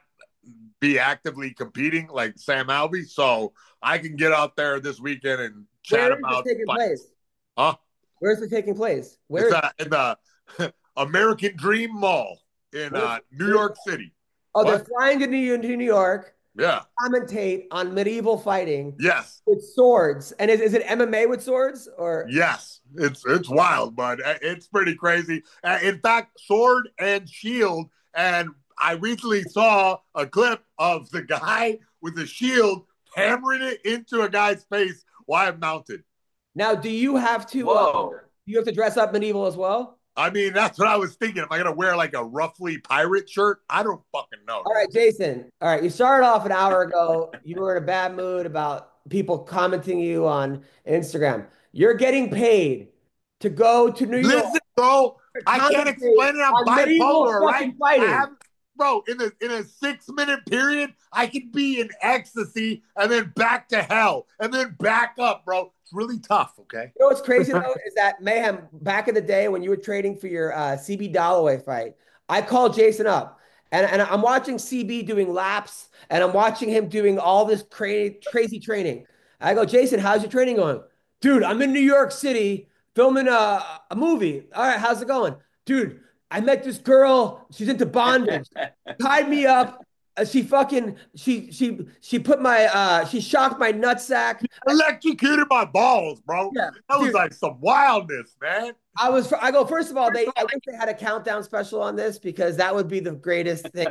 be actively competing like Sam Alvey. So I can get out there this weekend and chat about taking place? Huh? Where's it taking place? Where it's in the American Dream Mall in New York City. Oh, they're flying to New York. Yeah. Commentate on medieval fighting. Yes. With swords. And is it MMA with swords or? Yes. It's wild, bud. It's pretty crazy. In fact, sword and shield. And I recently saw a clip of the guy with the shield hammering it into a guy's face while I'm mounted. Now, do you have to dress up medieval as well? I mean, that's what I was thinking. Am I going to wear like a roughly pirate shirt? I don't fucking know. All right, Jason. All right, you started off an hour ago. You were in a bad mood about people commenting you on Instagram. You're getting paid to go to New York. Listen, bro, I can't explain it. I'm bipolar, right? Bro, in a 6-minute period, I could be in ecstasy and then back to hell and then back up, bro. It's really tough, okay? You know what's crazy, though, is that Mayhem, back in the day when you were training for your CB Dalloway fight, I called Jason up, and I'm watching CB doing laps, and I'm watching him doing all this crazy training. I go, Jason, how's your training going? Dude, I'm in New York City filming a movie. All right, how's it going? Dude, I met this girl. She's into bondage. Tied me up. She put my she shocked my nutsack. Electrocuted my balls, bro. Yeah, that was like some wildness, man. I go, first of all, I wish they had a countdown special on this because that would be the greatest thing.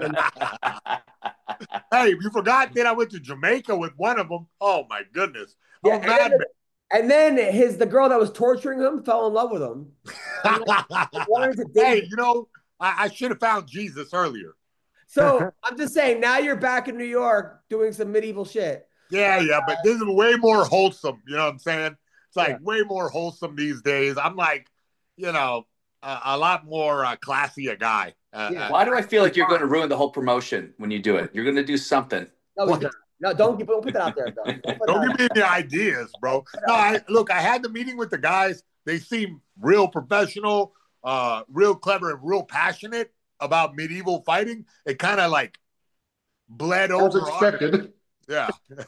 Hey, you forgot that I went to Jamaica with one of them. Oh my goodness. Yeah, and then the girl that was torturing him fell in love with him. Hey, you know, I should have found Jesus earlier. So I'm just saying, now you're back in New York doing some medieval shit. Yeah, but this is way more wholesome. You know what I'm saying? It's like way more wholesome these days. I'm like, you know, a lot more classy a guy. Why do I feel like you're going to ruin the whole promotion when you do it? You're going to do something. No, don't put that out there, though. Don't give me any ideas, bro. No, I had the meeting with the guys. They seem real professional, real clever, and real passionate about medieval fighting. It kind of like bled over. As expected. Yeah.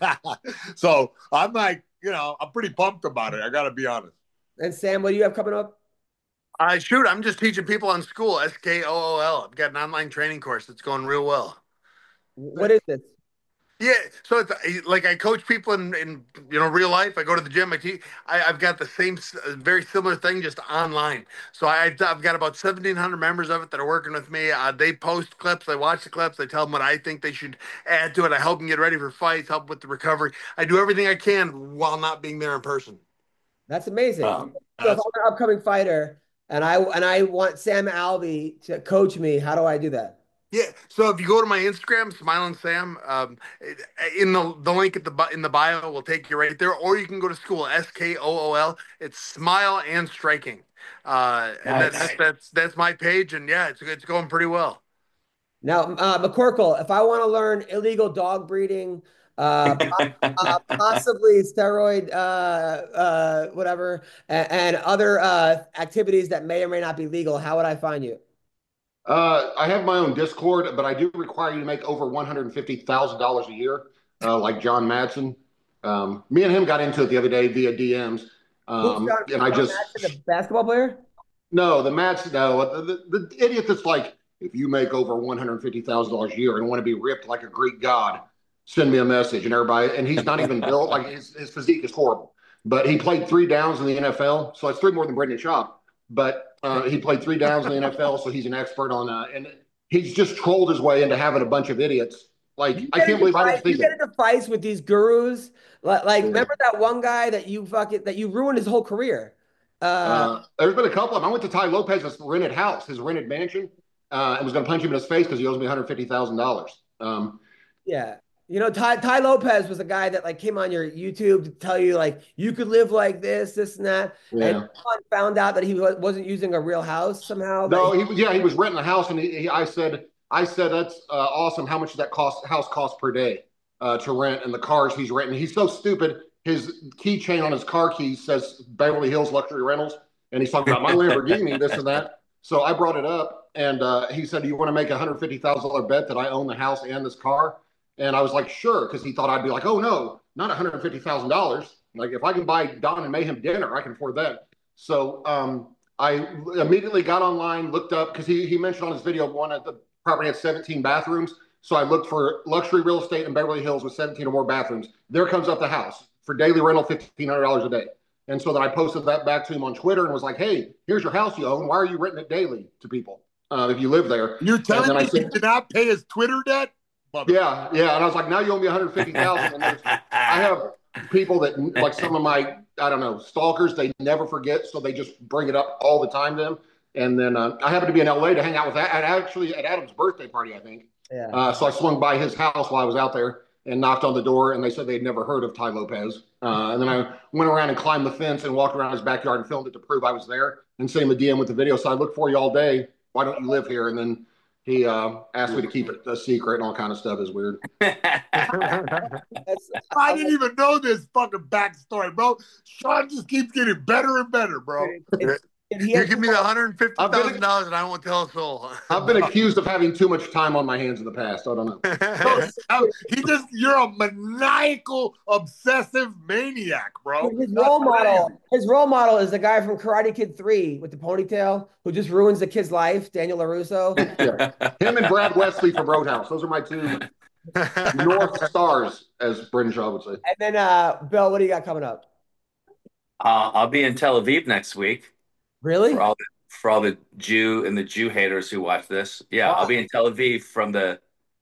So I'm like, you know, I'm pretty pumped about it. I got to be honest. And Sam, what do you have coming up? Shoot, I'm just teaching people on school, SKOOL. I've got an online training course that's going real well. What is this? Yeah, so it's like I coach people in real life. I go to the gym. I've got the same very similar thing just online. So I've got about 1,700 members of it that are working with me. They post clips. I watch the clips. I tell them what I think they should add to it. I help them get ready for fights. Help with the recovery. I do everything I can while not being there in person. That's amazing. So if I'm an upcoming fighter and I want Sam Alvey to coach me, how do I do that? Yeah, so if you go to my Instagram, Smiling Sam, in the link in the bio will take you right there, or you can go to school, SKOOL. It's Smile and Striking, and that's my page, and yeah, it's going pretty well. Now, McCorkle, if I want to learn illegal dog breeding, possibly steroid, whatever, and other activities that may or may not be legal, how would I find you? I have my own Discord, but I do require you to make over $150,000 a year, like John Madsen. Me and him got into it the other day via DMs. And I just the basketball player? No, the Madsen. No, the idiot that's like, if you make over $150,000 a year and want to be ripped like a Greek god, send me a message. And everybody, and he's not even built, like his physique is horrible. But he played 3 downs in the NFL, so it's 3 more than Brendan Schaub. But he played 3 downs in the NFL, so he's an expert on and he's just trolled his way into having a bunch of idiots. Like, I can't believe I didn't think you get into fights with these gurus. Like remember that one guy that you ruined his whole career? There's been a couple of them. I went to Tai Lopez's rented house, his rented mansion, and was going to punch him in his face because he owes me $150,000. Yeah. You know, Tai Lopez was a guy that like came on your YouTube to tell you like you could live like this and that. Yeah. And found out that he wasn't using a real house somehow. No, he was renting a house, and I said that's awesome. How much does that house cost per day to rent? And the cars he's renting, he's so stupid. His keychain on his car keys says Beverly Hills Luxury Rentals, and he's talking about my Lamborghini, this and that. So I brought it up, and he said, "Do you want to make a $150,000 bet that I own the house and this car?" And I was like, "Sure," because he thought I'd be like, "Oh no, not $150,000. Like if I can buy Don and Mayhem dinner, I can afford that." So I immediately got online, looked up because he mentioned on his video one at the property had 17 bathrooms. So I looked for luxury real estate in Beverly Hills with 17 or more bathrooms. There comes up the house for daily rental, $1,500 a day. And so then I posted that back to him on Twitter and was like, "Hey, here's your house you own. Why are you renting it daily to people if you live there?" You're telling me he cannot pay his Twitter debt? Yeah. And I was like, "Now you owe me $150,000." And I have people that like some of my, I don't know, stalkers. They never forget, so they just bring it up all the time to them. And then I happened to be in LA to hang out with that actually at Adam's birthday party, I think. Yeah. So I swung by his house while I was out there and knocked on the door, and they said they'd never heard of Tai Lopez. And then I went around and climbed the fence and walked around his backyard and filmed it to prove I was there and sent him a DM with the video. So I look for you all day. Why don't you live here? And then he asked me to keep it a secret and all kind of stuff. Is weird. I didn't even know this fucking backstory, bro. Sean just keeps getting better and better, bro. You give me the $150,000 and I won't tell a soul. I've been accused of having too much time on my hands in the past. I don't know. You're a maniacal, obsessive maniac, bro. His role model is the guy from Karate Kid 3 with the ponytail who just ruins the kid's life, Daniel LaRusso. Yeah. Him and Brad Wesley from Roadhouse. Those are my two North Stars, as Brenshaw would say. And then, Bill, what do you got coming up? I'll be in Tel Aviv next week. Really? For all the Jew and the Jew haters who watch this. Yeah, wow. I'll be in Tel Aviv from the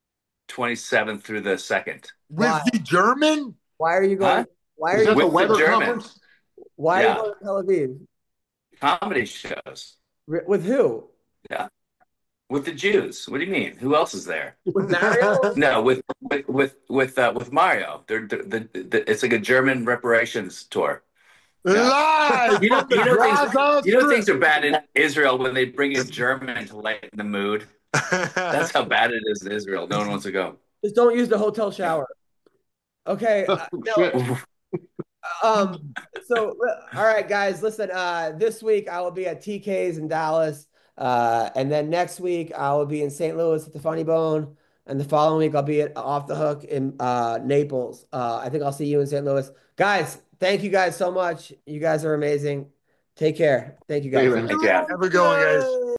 27th through the 2nd. With the German? Why are you going? Huh? Why are you with the weather conference? Why are you going to Tel Aviv? Comedy shows. With who? Yeah. With the Jews. What do you mean? Who else is there? With Mario? No, with Mario. It's like a German reparations tour. Live! You know things are bad in Israel when they bring in German to lighten the mood. That's how bad it is in Israel. No one wants to go. Just don't use the hotel shower. Okay. So, all right, guys, listen, this week I will be at TK's in Dallas. And then next week I will be in St. Louis at the Funny Bone. And the following week I'll be at Off the Hook in Naples. I think I'll see you in St. Louis. Guys, thank you guys so much. You guys are amazing. Take care. Thank you guys. Have a good one, guys.